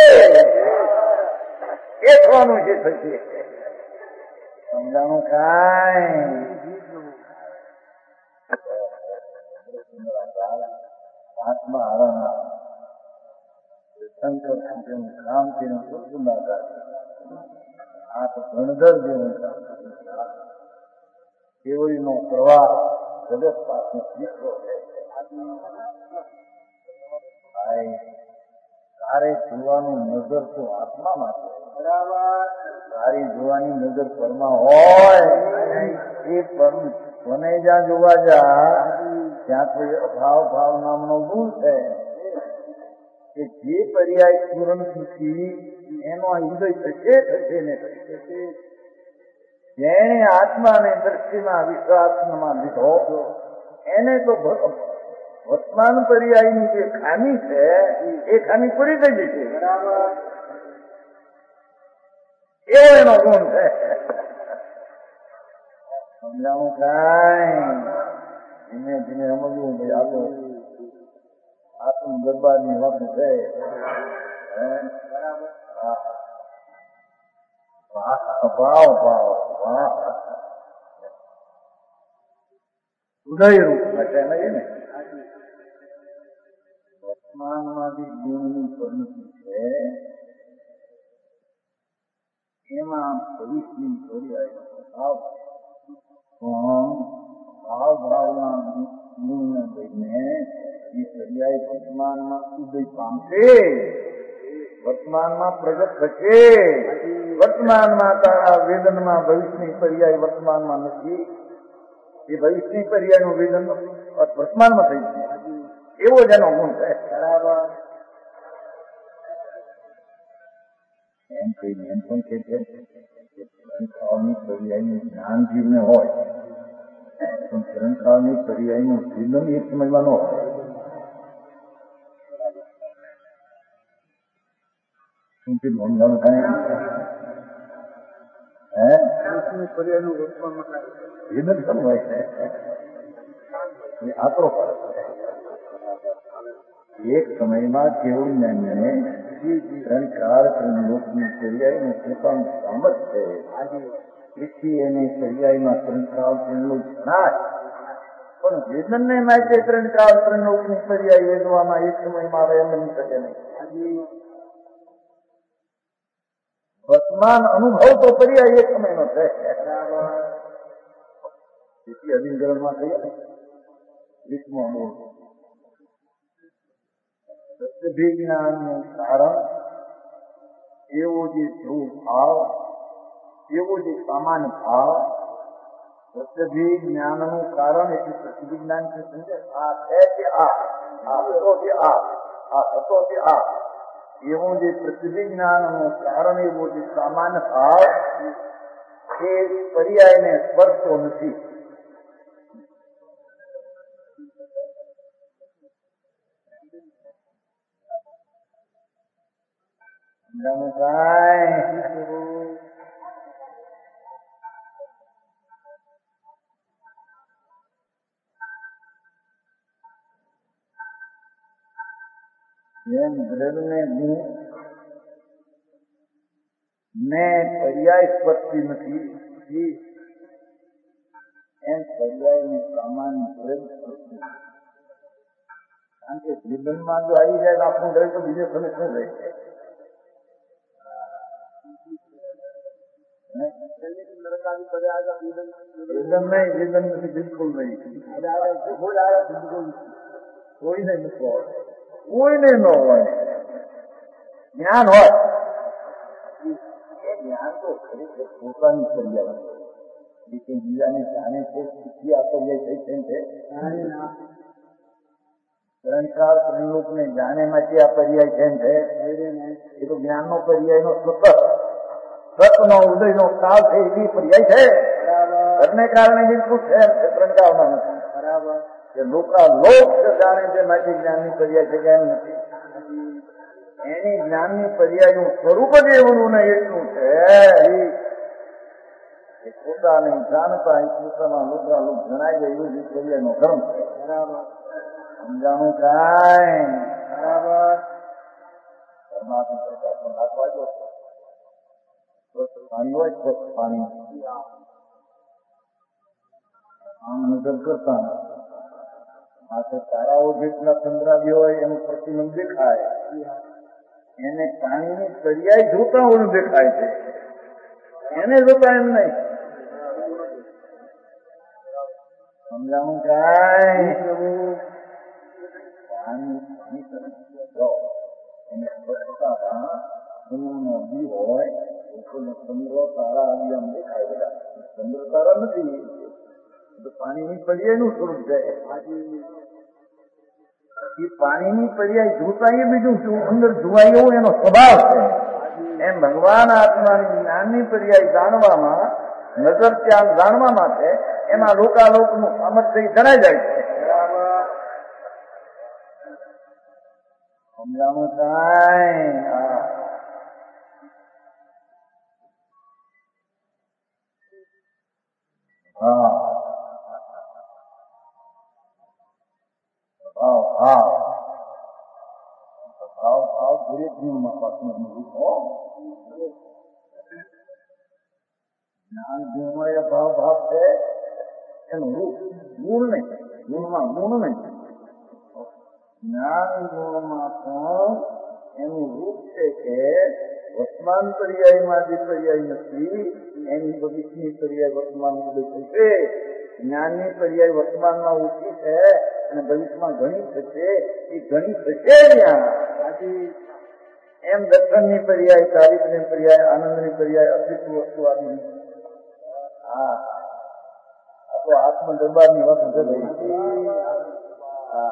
એ થવાનું જે થશે સમજાણું કાંઈ આત્મા હારાના શંકર જેવું કામ તેનું ગુણાકાર આ તો ગણધર જેવું કામ કેવડીનો પ્રવાહ જગત પાસે દીકરો છે. તારે જોવાનું નજર તો આત્મામાં છે. બરાબર. તારી જોવાની નજર પરમાં હોય એ પરમ મને જ્યાં જોવા જા ત્યાં કોઈ અભાવ ભાવ નામનો ગુણ છે કે જે પર્યાય પૂરણ સુધી એનો હૃદય થશે થશે ને થશે. જેણે આત્માને દ્રષ્ટિમાં વિશ્વાસમાં લીધો એને તો વર્તમાન પર્યાયની જે ખામી છે એ ખામી પૂરી થઈ જશે. બરાબર. એવો એનો ગુણ છે. સમજાવું કાંઈ ધીમે ધીમે સમજવું ભાઈ. આ તો આત્મ દરબાર ની વાત છે. ભાવ ભાવ ઉદય રૂપ છે ને વર્તમાનમાંથી ગુણની પરિણતિ છે. એમાં ભવિષ્યની પર્યાય ભાવ પણ ભાવ ભાવના ગુણને લઈને એ પર્યાય વર્તમાનમાં ઉદય પામશે, વર્તમાનમાં પ્રગટ થશે. વર્તમાનમાં તારા વેદનમાં ભવિષ્યની પર્યાય વર્તમાનમાં નથી. એ ભવિષ્યની પર્યાયનું વેદન વર્તમાનમાં થઈ છે. એવો જ એનો ગુણ છે. બરાબર. એમ કહીને એમ પણ કે છે શરણખાવની પર્યાયનું જ્ઞાન જીવને હોય પણ શરણખાવની પર્યાયનું જીવન એક સમયમાં ન હોય. શું કે નોંધવાનું થાય હે પર્યાયનું જીવન કેમ હોય છે એ આકરો ફરક છે. એક સમયમાં કેવું જ્ઞાનને ત્રણ કાળ ત્રણ લોકની પર્યાયનું પોતાનું સામર્થ છે. તેથી એને પર્યાયમાં ત્રણ કાળ ત્રણ લોક જણાય. પણ વેદનને માટે ત્રણ કાળ ત્રણ લોકની પર્યાય વેદવામાં એક સમયમાં આવે એમ બની શકે નહીં. વર્તમાન અનુભવ તો પર્યાય એક સમયનો છે. તેથી અધિકરણમાં કહીએ ને વિશ્વ અનુભવ સત્યભિજ્ઞાનનું કારણ એવો જે ધ્રુવ ભાવ, એવો જે સામાન્ય ભાવ, સત્યભિજ્ઞાનનું કારણ એટલે સત્યભિજ્ઞાન છે સમજે આ છે કે આ આ હતો કે આ આ હતો કે આ એવું જે પ્રતિભિજ્ઞાનનું કારણ એવો જે સામાન્ય ભાવ એ પર્યાયને સ્પર્શતો નથી. જેમ દ્રવ્યને ગુણ ને પર્યાય સ્પર્શતી નથી એમ પર્યાયને સામાન્ય દ્રવ્ય સ્પર્શતી. કારણ કે જીવનમાં જો આવી જાય તો આપણું દ્રવ્ય તો બીજો સમય શું રહે છે. બિલકુલ નહીં. કોઈને મૂકવો કોઈને ન હોય. જ્ઞાન હોય એ જ્ઞાન તો ખરેખર પોતાની પર્યાય જે કઈ બીજાને જાણે છે શીખી આ પર્યાય થઈ છે ત્રણ ચાર ત્રણ લોકને જાણે માંથી આ પર્યાય છે એ તો જ્ઞાનનો પર્યાયનો સતત સતનો ઉદયનો કાળ છે એવી પર્યાય છે. ઘરને કારણે બિલકુલ છે ત્રણ કાળમાં નથી. બરાબર. કે લોકા લોક જાણે છે માંથી જ્ઞાનની પર્યાય છે કે એમ નથી. એની જ્ઞાનની પર્યાયનું સ્વરૂપ જ એવું ને એટલું છે એ પોતાને જાણતા એ પોતાના લોકા લોક જણાય જાય એવું જ પર્યાયનો ધર્મ છે. બરાબર. સમજાણું કાંઈ. બરાબર. પરમાત્મા પ્રકાશનો નાખવા જો સ્વચ્છ પાણી હોય સ્વચ્છ પાણી આમ નજર કરતા માથે તારાઓ જેટલા ચંદ્રાવી હોય એનું પ્રતિબંધ દેખાય. એને પાણીની પર્યાય જોતા ઓનું દેખાય છે, એને જોતા એમ નહીં. સમજાવું કાંઈ. પાણી અને સ્વચ્છતામાં ગુણનો બી હોય તો ચંદ્ર તારા આવી આમ દેખાય બધા. ચંદ્ર તારા નથી, તો પાણીની પર્યાયનું સ્વરૂપ છે. એ પાણીની પર્યાય જોતા એ બીજું અંદર જોવાય એવું એનો સ્વભાવ છે. એમ ભગવાન આત્માની જ્ઞાનની પર્યાય જાણવામાં, નજર ત્યાં જાણવામાં છે, એમાં લોકાલોકનું સામર્થ્ય જણાઈ જાય છે. સમજાણું કાંઈ? હા ભાવ ભાવ ભાવ ભાવ દરેક જીવમાં પાછું રૂપ હો. જ્ઞાન ગુણમાં એ ભાવ ભાવ છે એનું રૂપ, ગુણ નહીં. ગુણમાં ગુણ નહીં, જ્ઞાન ગુણમાં પણ એનું રૂપ છે કે વર્તમાન પર્યાયમાં જે પર્યાય નથી એની ભવિષ્યની પર્યાય વર્તમાનમાં બેઠી છે. જ્ઞાનની પર્યાય વર્તમાનમાં ઓછી છે અને ભવિષ્યમાં ઘણી થશે. એ ઘણી થશે ત્યાં એમ દર્શનની પર્યાય, તારીખની પર્યાય, આનંદની પર્યાય, અસ્તિત્વ વસ્તુ આવી. હા, આ તો આત્મ દરબારની વાત છે ભાઈ. હા,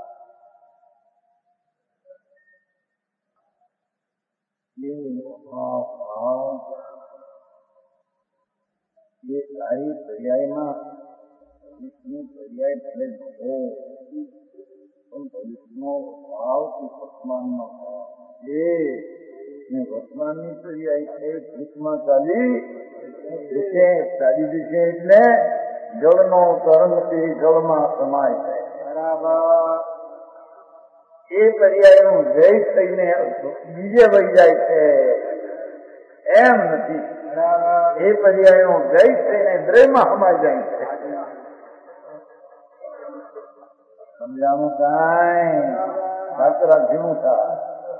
એ સારી પર્યાયમાં પર્યાય ભલે ભલે પણ ભવિષ્યનો ભાવ કે વર્તમાનનો ભાવ છે. વર્તમાનની પર્યાય છે ભૂતમાં ચાલી જશે, ચાલી જશે એટલે જળનો તરંગથી જળમાં સમાય છે. બરાબર. એ પર્યાયનું જય થઈને બીજે વહી જાય છે એમ નથી. એ પર્યાયનું જય થઈને દ્રયમાં સમાઈ જાય છે. સમજાણું કાંઈ? ડાક્ટર આ જીવું થાય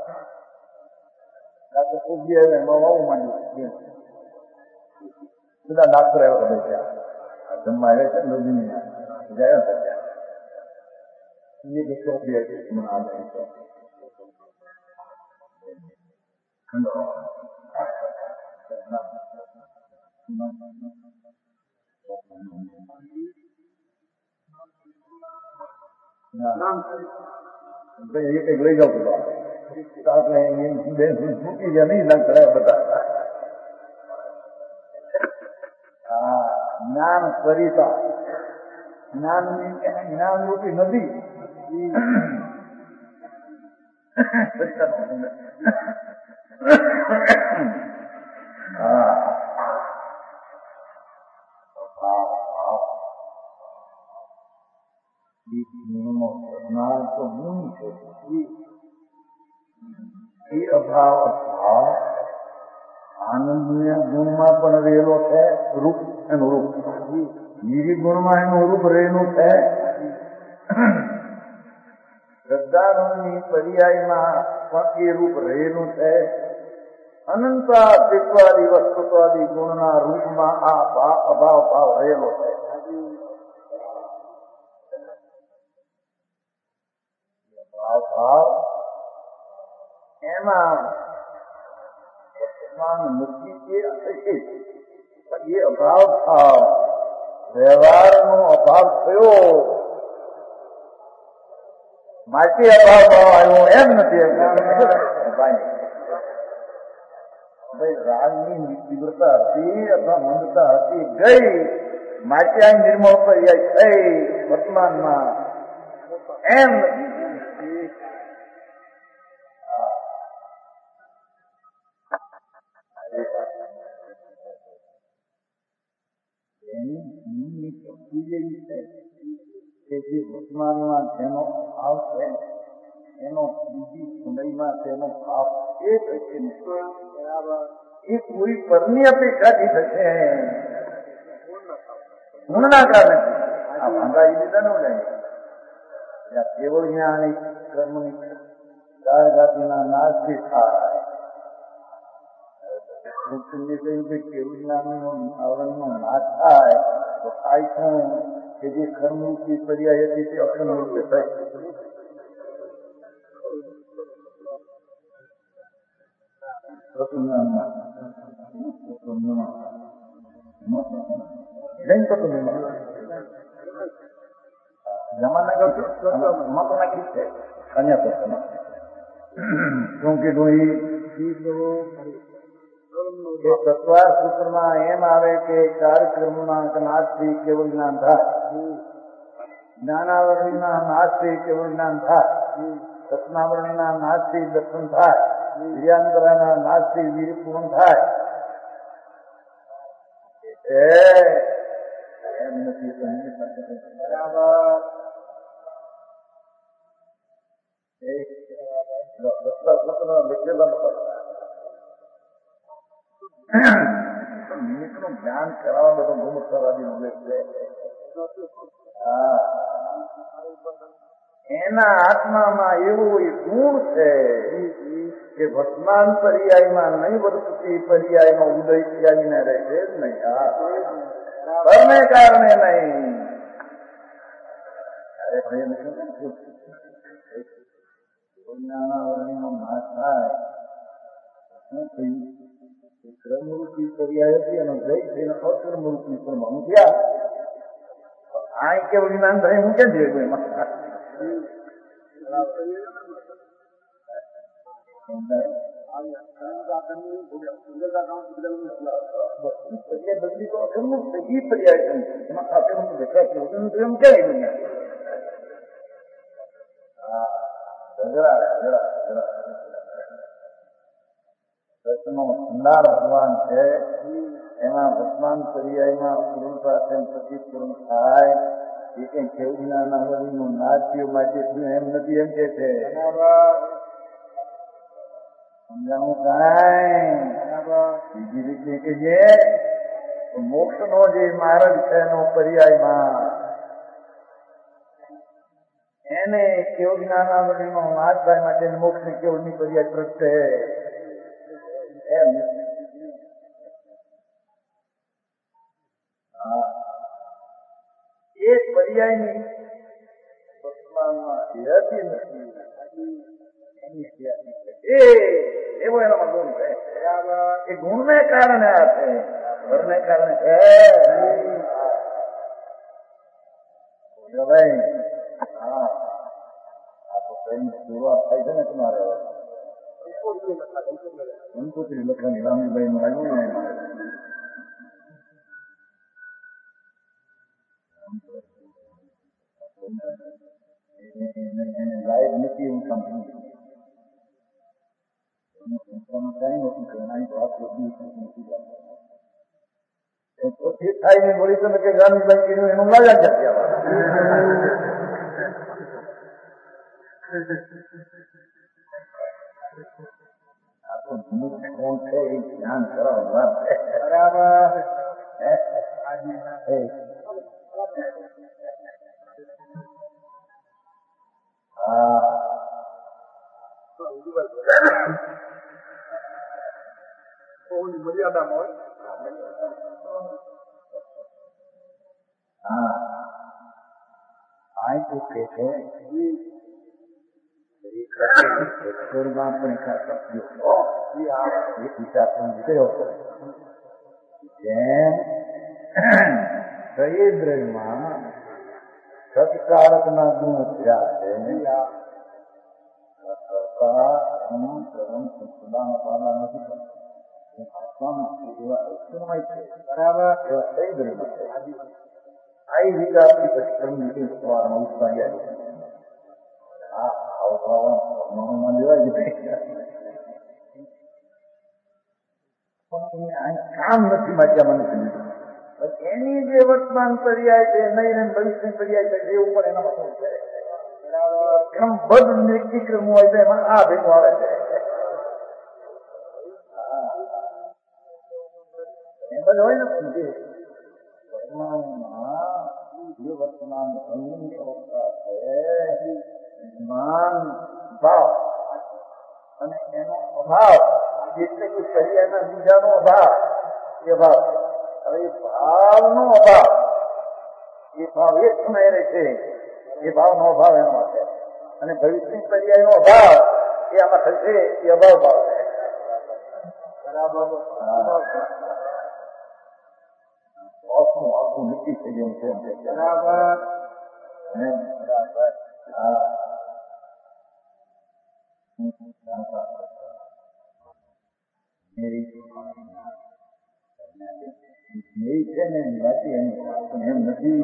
ડાક્ટર ઉભી આવે એમાં વાવું માંડ્યું. બધા ડાક્ટર આવ્યા બેઠા જમવા આવે છે નદીની ગયા હતા એ કઈક લઈ જાવ મૂકી ગયા નહીં ના કર્યા બધા. હા, જ્ઞાન સરિતા, જ્ઞાન જ્ઞાન રૂપી નદી. એ અભાવ ભાવ આનંદના ગુણમાં પણ રહેલો છે. રૂપ એનું રૂપ નિરી ગુણમાં એનું રૂપ રહેલું છે. શ્રદ્ધાની પર્યાયમાં પણ એ રૂપ રહેલું છે. અનંતા ચિત્વાદી વસ્તુત્વાદી ગુણના રૂપમાં આ અભાવ ભાવ રહેલો છે. ભાવ ભાવ એમાં વર્તમાન મુક્તિ જે થશે પણ એ અભાવ ભાવ વ્યવહારનો અભાવ થયો માટે અભાવ ભાવ આવ્યો એમ નથી. ભાઈ રાગની તીવ્રતા હતી અથવા મંદતા હતી ગઈ માટે આ નિર્મળ પર્યાય થઈ વર્તમાનમાં એમ નથી. એની શક્તિ જેવી છે કે જે વર્તમાનમાં જેનો ભાવ છે એનો બીજી સમયમાં તેનો ભાવ એ થશે. એ કોઈ પરની અપેક્ષાથી થશે, ગુણના કારણે. આ ભાંગાઈ દીધા ન જાય. કેવળ જ્ઞાની કર્મની ચાર જાતિના નાશથી થાય. કહ્યું કે કેવળ જ્ઞાનનો આવરણનો નાશ થાય તો થાય શું કે જે કર્મની પર્યાય હતી તે અક્રમ રૂપે થાય. જૈન તત્વનિર્માણ જમાના મત નાખી છે અન્ય તત્વમાં ક્યોંકि ડોહી તત્વાર સૂત્રમાં એમ આવે કે ચાર કર્મના નાશથી કેવળ જ્ઞાન થાય, જ્ઞાનાવરણીના નાશથી કેવળ જ્ઞાન થાય, રત્નાવરણીના નાશથી દર્શન થાય, વીર્યાંતરાના નાશથી વીર પૂર્ણ થાય. એમ નથી બરાબર. મિનિટનું જ્ઞાન કરાવવા બધો ગુમસ્તવાદી ઉલ્લેખ છે. એના આત્મામાં એવું ગુણ છે કે વર્તમાન પર્યાયમાં નહીં વર્તતી પર્યાયમાં ઉદય થયાને રહેશે જ નહીં. કર્મને કારણે નહીં. અરે ભાઈ જ્ઞાનાવરણીનો નાશ થાય શું થયું? ક્રમરૂપી પર્યાય હતી અને જય થઈને અક્રમરૂપી પરમાણુ થયા. આ કેવું જ્ઞાન થાય હું કેમ જોયું એમાં? બદલી તો અક્રમરૂપ એ પર્યાય છે એમાં અક્રમરૂપ દેખાય છે એમ ક્યાં હા ઝઘડા ઝઘડા ઝઘડા ભંડાર ભગવાન છે એમાં વર્તમાન પર્યાયમાં પૂર્ણતા તેમ પછી પૂર્ણ થાય એ કઈ ખેડૂતના નાવડીનું નાટ્ય માટે થયું એમ નથી એમ કે છે. સમજાવું કાંઈ બીજી રીતે કહીએ મોક્ષ નો જે માર્ગ છે એનો પર્યાયમાં એને કેવું જ્ઞાનાવલીનો નાશ થાય માટે મોક્ષ ની કેવળની પર્યાય પ્રગટે એમ. એ પર્યાયની વર્તમાનમાં હતી નથી એવો એનામાં ગુણ છે. એ ગુણને કારણે આ છે, ઘરને કારણે છે. ભાઈ હા આ તો કઈ શરૂઆત થાય છે ને તમારે કંકોત્રી લખવાની રામીભાઈ નું આવ્યું ને એને લાયક નથી એવું સમજવું કઈ નથી એનાની વાત બધી નથી થાય ને બોલી તમે કે રામીભાઈ કીધું એનું લાયા છે આ તો કોણ છે એ ધ્યાન કરાવવા બરાબર. હા મર્યાદામાં હોય. હા આ તો કે છે ઈશ્વરમાં પણ ખાતા એક વિચાર પણ વિષયો જેમ શરીરમાં સત્કારકના ગુણ થયા છે આ વિચારથી પછી કર્મ સવારમાં ઉત્પાદન હા આવવામાં લેવાય છે કામ નથી માચ્યા મને સમજ્યું. એની જે વર્તમાન પર્યાય છે નહીં ભવિષ્ય પર્યાય છે એવું પણ એના મત છે. ક્રમબદ્ધ નિક્રમ હોય તો એમાં આ ભેગું આવે છે. એમ જ હોય ને વર્તમાનમાં જે વર્તમાન છે જ્ઞાન ભાવ અને એનો અભાવ એટલે કે પર્યાયના બીજાનો અભાવ એ ભાવ હવે ભાવનો અભાવ એ ભાવ એક સમય રહે છે એ ભાવનો અભાવ એના માટે અને ભવિષ્ય પર્યાયનો અભાવ એ આમાં થશે એ અભાવ ભાવ છે. ઓછું આખું નીકળી થઈ ગયું છે બરાબર બરાબર હા છે ને એમ નથી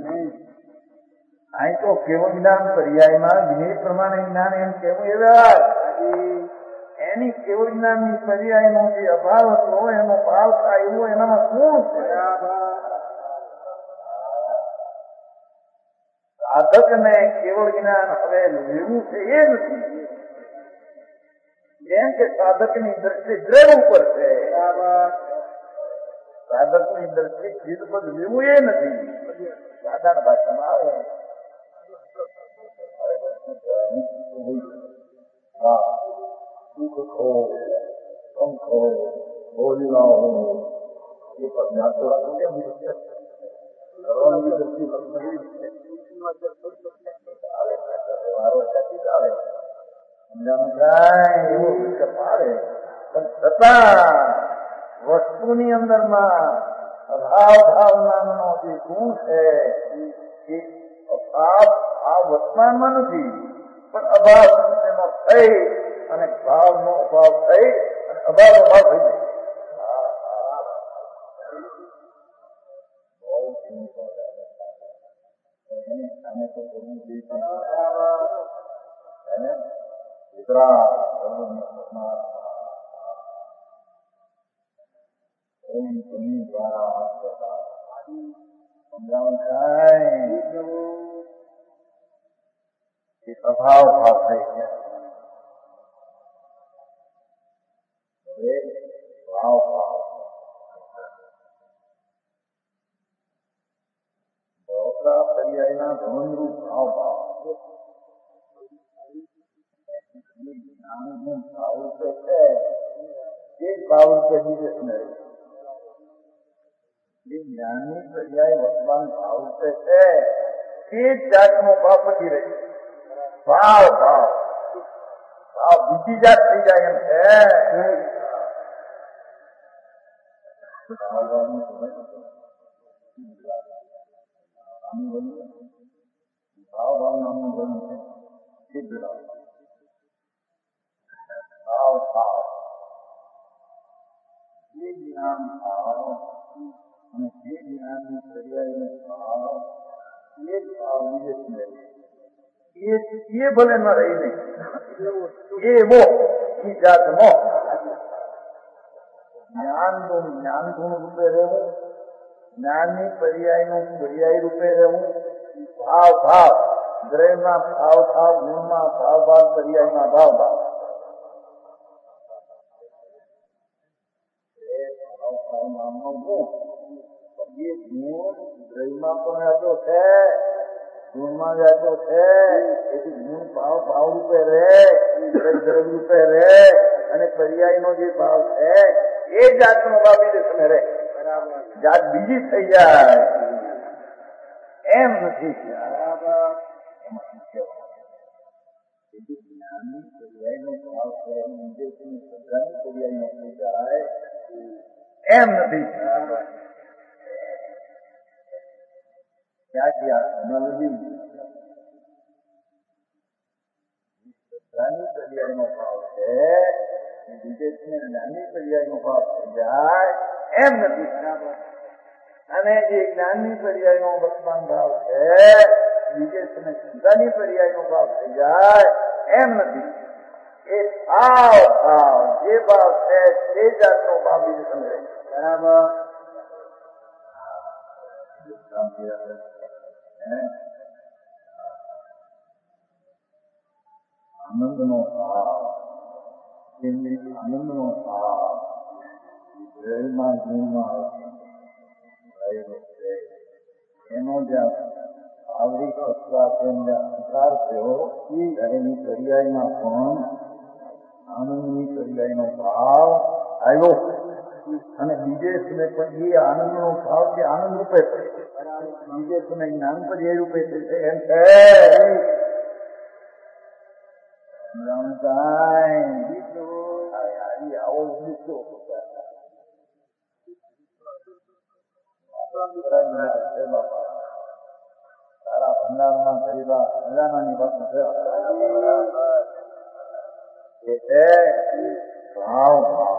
અહીં તો કેવું જ્ઞાન પર્યાયમાં વિનય પ્રમાણે જ્ઞાન એમ કેવું એવા એની કેવું જ્ઞાનની પર્યાયનો જે અભાવ હતો એનો ભાવ થાય એવો એનામાં શું છે સાધકને કેવળ જ્ઞાન હવે લેવું છે એ નથી જેમ કે સાધકની દ્રષ્ટિ દ્રવ ઉપર છે સાધકની દ્રષ્ટિ ચીજ પર લેવું એ નથી સાધારણ ભાષામાં આવે હા દુઃખ ખો પંખો બોલના હો એ પર જ્ઞાન તો રાખવું કેમ કરવાની દ્રષ્ટિ વસ્તુની અંદરમાં અભાવ ભાવનાનો જે ગુણ છે એ અભાવ આ વર્તમાનમાં નથી પણ અભાવ એનો થઈ અને ભાવનો અભાવ થઈ અને અભાવ અભાવ થઈ જાય અમે તો કરવું દ્વારા સમજાવણ થાય એ અભાવ ભાવ થઈ ગયા હવે ભાવ ભાવ બહોળા પર્યાયના ધનરૂપ ભાવ ભાવ જ્ઞાનનું ભાવ તો છે એ ભાવ કહી જશે એ જ્ઞાનની પર્યાય વર્તમાન ભાવ છે એ જ જાતનો ભાવ પતી રહે ભાવ ભાવ ભાવ બીજી જાત થઈ જાય એમ છે ભાવ ભાવ નામનું ધર્મ છે સિદ્ધ ભાવ ભાવ એ જ્ઞાન ભાવ અને જે જ્ઞાનની પર્યાયનો ભાવ એ જ ભાવ બીજે એ ભલે ન રહી નહીં એવો એ જાતનો જ્ઞાન ગુણ જ્ઞાન ગુણ રૂપે રહેવું જ્ઞાનની પર્યાયનું પર્યાય રૂપે રહેવું ભાવ ભાવ દ્રવ્યમાં ભાવ ભાવ ગુણમાં ભાવ ભાવ પર્યાયમાં ભાવ ભાવ નામનો ગુણ એ ગુણ દ્રવ્યમાં પણ રહેતો છે ગુણમાં રહેતો છે એથી ગુણ ભાવ ભાવ રૂપે રહે દ્રવ્ય રૂપે રહે અને પર્યાયનો જે ભાવ છે એ જાતનો ભાવ બીજે તમે રહે જાત બીજી થઈ જાય એમ નથી જ્ઞાનની પર્યાયનો ભાવ છે વિદેશની શ્રદ્ધાની પર્યાયનો થઈ જાય એમ નથી ત્યાંથી આ અનલવી શ્રદ્ધાની પર્યાયનો ભાવ છે વિદેશની જ્ઞાનની પર્યાયનો ભાવ થઈ જાય એમ નથી અને જે જ્ઞાનની પર્યાયનો વર્તમાન ભાવ છે વિદેશને શ્રદ્ધાની પર્યાયનો ભાવ થઈ જાય એમ નથી એ ભાવ ભાવ જે ભાવ છે તે જાતનો ભાવ બીજું સમજે બરાબર આનંદનો ભાવ આનંદનો ભાવ દ્રવ્યમાં ગુણમાં એનો જ્યાં આવરી અથવા જ્યાં સ્વીકાર થયો એની પર્યાયમાં પણ આનંદની પર્યાયનો ભાવ આવ્યો અને બીજે સમય પણ એ આનંદનો ભાવ કે આનંદ રૂપે બીજે સમય જ્ઞાન પર્યાય રૂપે એમ છે આવો ઉદ્દેશો તારા ભંડારમાં ગરીબા ખજાનાની વાત છે ભાવ ભાવ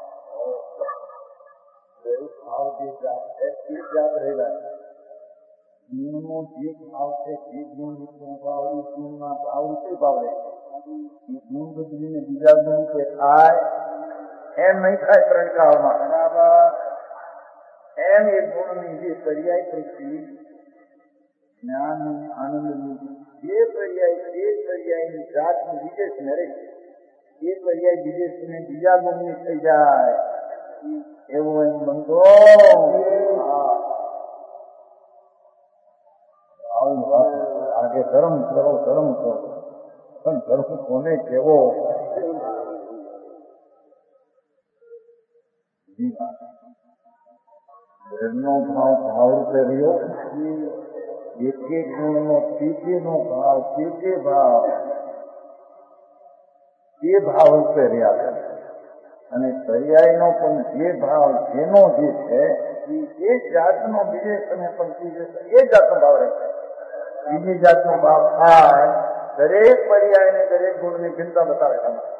ભાવ જે જાત છે તે જાત રહેલા ગુણનો જે ભાવ છે તે ગુણ ભાવ એ ગુણના ભાવ રૂપે ભાવ રહે એ ગુણ બદલીને બીજા ગુણ કે થાય એમ નહીં થાય પ્રણકાવમાં બરાબર એમ એ ગુણની જે પર્યાય પ્રતિ જ્ઞાનની આનંદની જે પર્યાય તે પર્યાયની જાતની વિશેષ ને રહે એ પર્યાય વિશેષને બીજા ગુણની થઈ જાય એવું એમ બનતો આવી વાત આગે ધર્મ કરો ધર્મ કરો પણ ધર્મ કોને કેવો ધર્મનો ભાવ ભાવ રૂપે રહ્યો એક એક ગુણનો ત્રીજેનો ભાવ ત્રીજે ભાવ તે ભાવ રૂપે રહ્યા કરે અને પર્યાયનો પણ જે ભાવ જેનો જે છે એ જાતનો વિશેષ અને પણ એ જાતનો ભાવ રહે બીજી જાતનો ભાવ થાય દરેક પર્યાય ને દરેક ગુણની ભિન્નતા બતાવે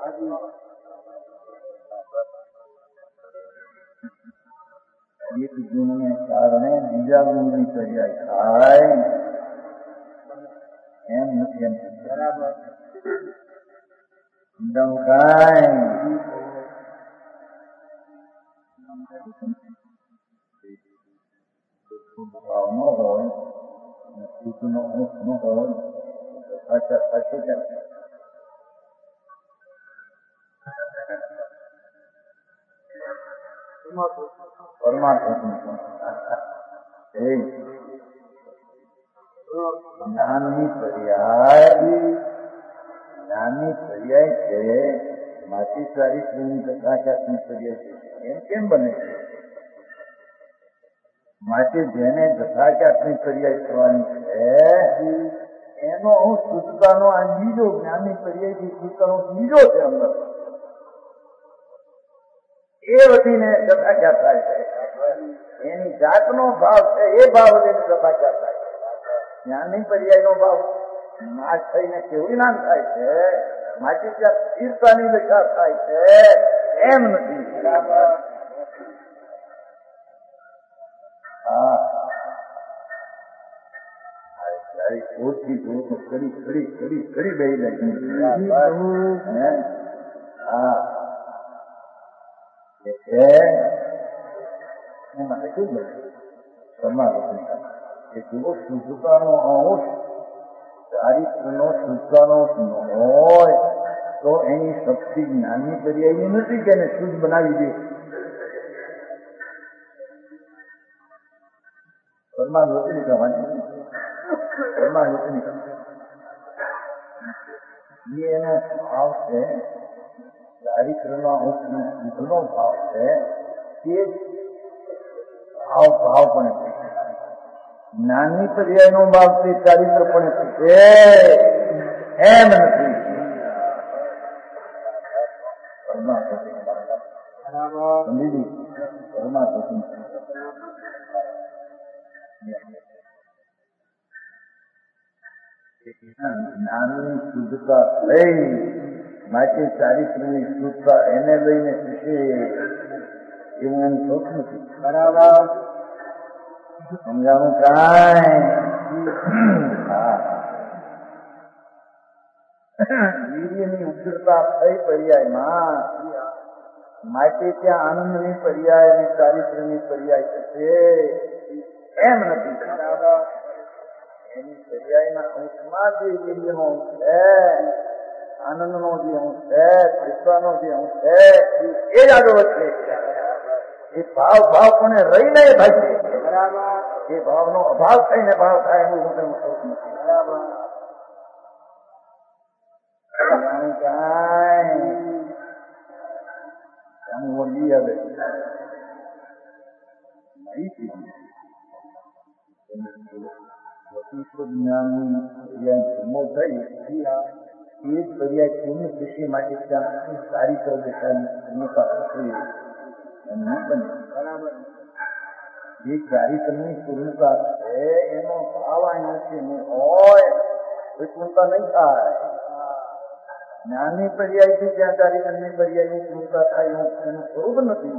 એક ગુણને કારણે બીજા ગુણની પર્યાય થાય એમ નથી એમ બરાબર ભાવ ન હોય શુદ્ધનો અંશ ન હોય સાચા સાચું કેમ પરમાત્મા જ્ઞાનની પર્યાય જ્ઞાનની પર્યાય છે માટી ચારિત્રની દશાચારની પર્યાય છે એમ કેમ બને છે માટે જેને દશાચારની પર્યાય થવાની છે એનો હું શુદ્ધતાનો આ બીજો જ્ઞાનની પર્યાયથી શુદ્ધતાનો બીજો છે અંદર એ વધીને દશાચાર થાય છે એની જાતનો ભાવ છે એ ભાવ વધીને દશાચાર થાય છે જ્ઞાનની પર્યાયનો ભાવ નાશ થઈને કેવું નામ થાય છે માટે ત્યાં સ્થિરતાની દશા થાય છે એમ નથી હા ઓછી જોતો કડી કડી કડી કડી બેસી જાય હા એમાં શું બને તમારું એ જુઓ શુદ્ધતાનો અંશ ચારિત્રનો શુદ્ધતાનો હોય તો એની શક્તિ જ્ઞાનની પર્યાયની નથી કે એને શુદ્ધ બનાવી દે પરમાન હોતી નહીં કહેવાની પરમાન હોતી નહીં એ એનો ભાવ છે ચારિત્રનો અંશનો શુદ્ધનો ભાવ છે તે ભાવ ભાવ પણ છે જ્ઞાનની પર્યાયનો ભાવ તે ચારિત્ર પણ છે એમ નથી સમજી પરમાત્મા જ્ઞાનની શુદ્ધતા લઈ માટે ચારિત્રની શુદ્ધતા એને લઈને શીખે એવું એમ શોખ નથી બરાબર સમજાણું કાંઈ હા વીર્યની ઉગ્રતા થઈ પર્યાયમાં માટે ત્યાં આનંદની પર્યાય અને ચારિત્રની પર્યાય થશે એમ નથી બરાબર એની પર્યાયના અંશમાં જે વીર્યનો અંશ છે આનંદનો જે અંશ છે કૃષ્ણનો જે અંશ છે એ જ આગળ વધશે એ ભાવ ભાવ પણ રહીને એ ભાઈ છે બરાબર એ ભાવનો અભાવ થઈને ભાવ થાય એનું હું તેનું શોખ નથી બરાબર કાંઈ બોલી હવે જ્ઞાનની જન્મો થઈ એ જ પર્યાય પૂર્ણ કૃષિ માટે ત્યાં સારી પ્રદર્શન બરાબર એ કાર્યક્રમની પૂર્ણતા છે એનો ભાવ અહીંયાથી નહીં હોય તો પૂર્ણતા નહીં થાય. જ્ઞાનની પર્યાયથી જ્યાં કાર્યક્રમની પર્યાયની પૂર્ણતા થાય એનું સ્વરૂપ નથી.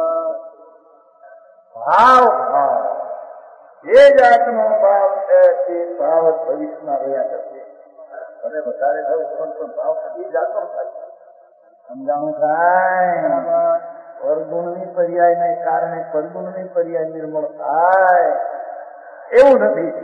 ભાવ ભાવ એ જાતનો ભાવ છે તે ભાવ ભવિષ્યમાં રહ્યા કરશે. ભલે વધારે થયું પણ ભાવ એ જાતનો થાય. સમજાણું કાંઈ પરગુણની પર્યાયને કારણે પરગુણની પર્યાય નિર્મળ થાય એવું નથી.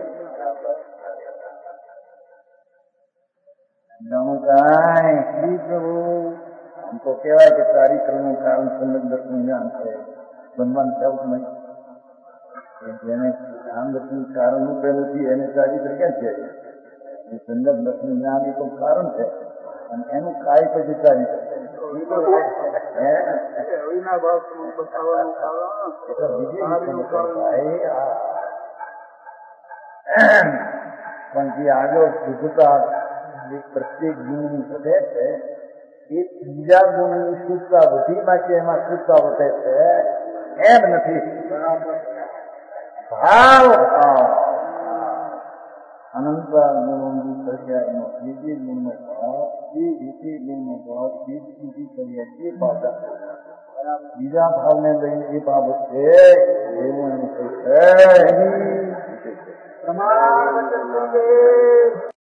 સમજાણું કાંઈ શ્રી પ્રભુ આમ તો કહેવાય કે કાર્યક્રમનું કારણ સંલગ્ન દર્શન જ્ઞાન છે. બનવાનું થવું નહીં. જેને કામ દર્શન કારણ રૂપે નથી એને કાર્યક્રમ ક્યાં છે? એ સંલગ્ન દર્શન જ્ઞાન એ તો કારણ છે અને એનું કાય પછી કાર્ય છે. પણ જે આગળ શુદ્ધતા પ્રત્યેક ગુણની વધે છે એ બીજા ગુણની શુદ્ધતા વધી માટે એમાં શુદ્ધતા વધે છે એમ નથી. ભાવ ભાવ અનંત ગુણોની પર્યાયનો બીજી ગુણનો ભાવ એ બીજી ગુણનો ભાવ એ બીજી પર્યાય એ ભાવ બીજા ભાવને લઈને એ બાબત છે એવું એનું કઈ છે.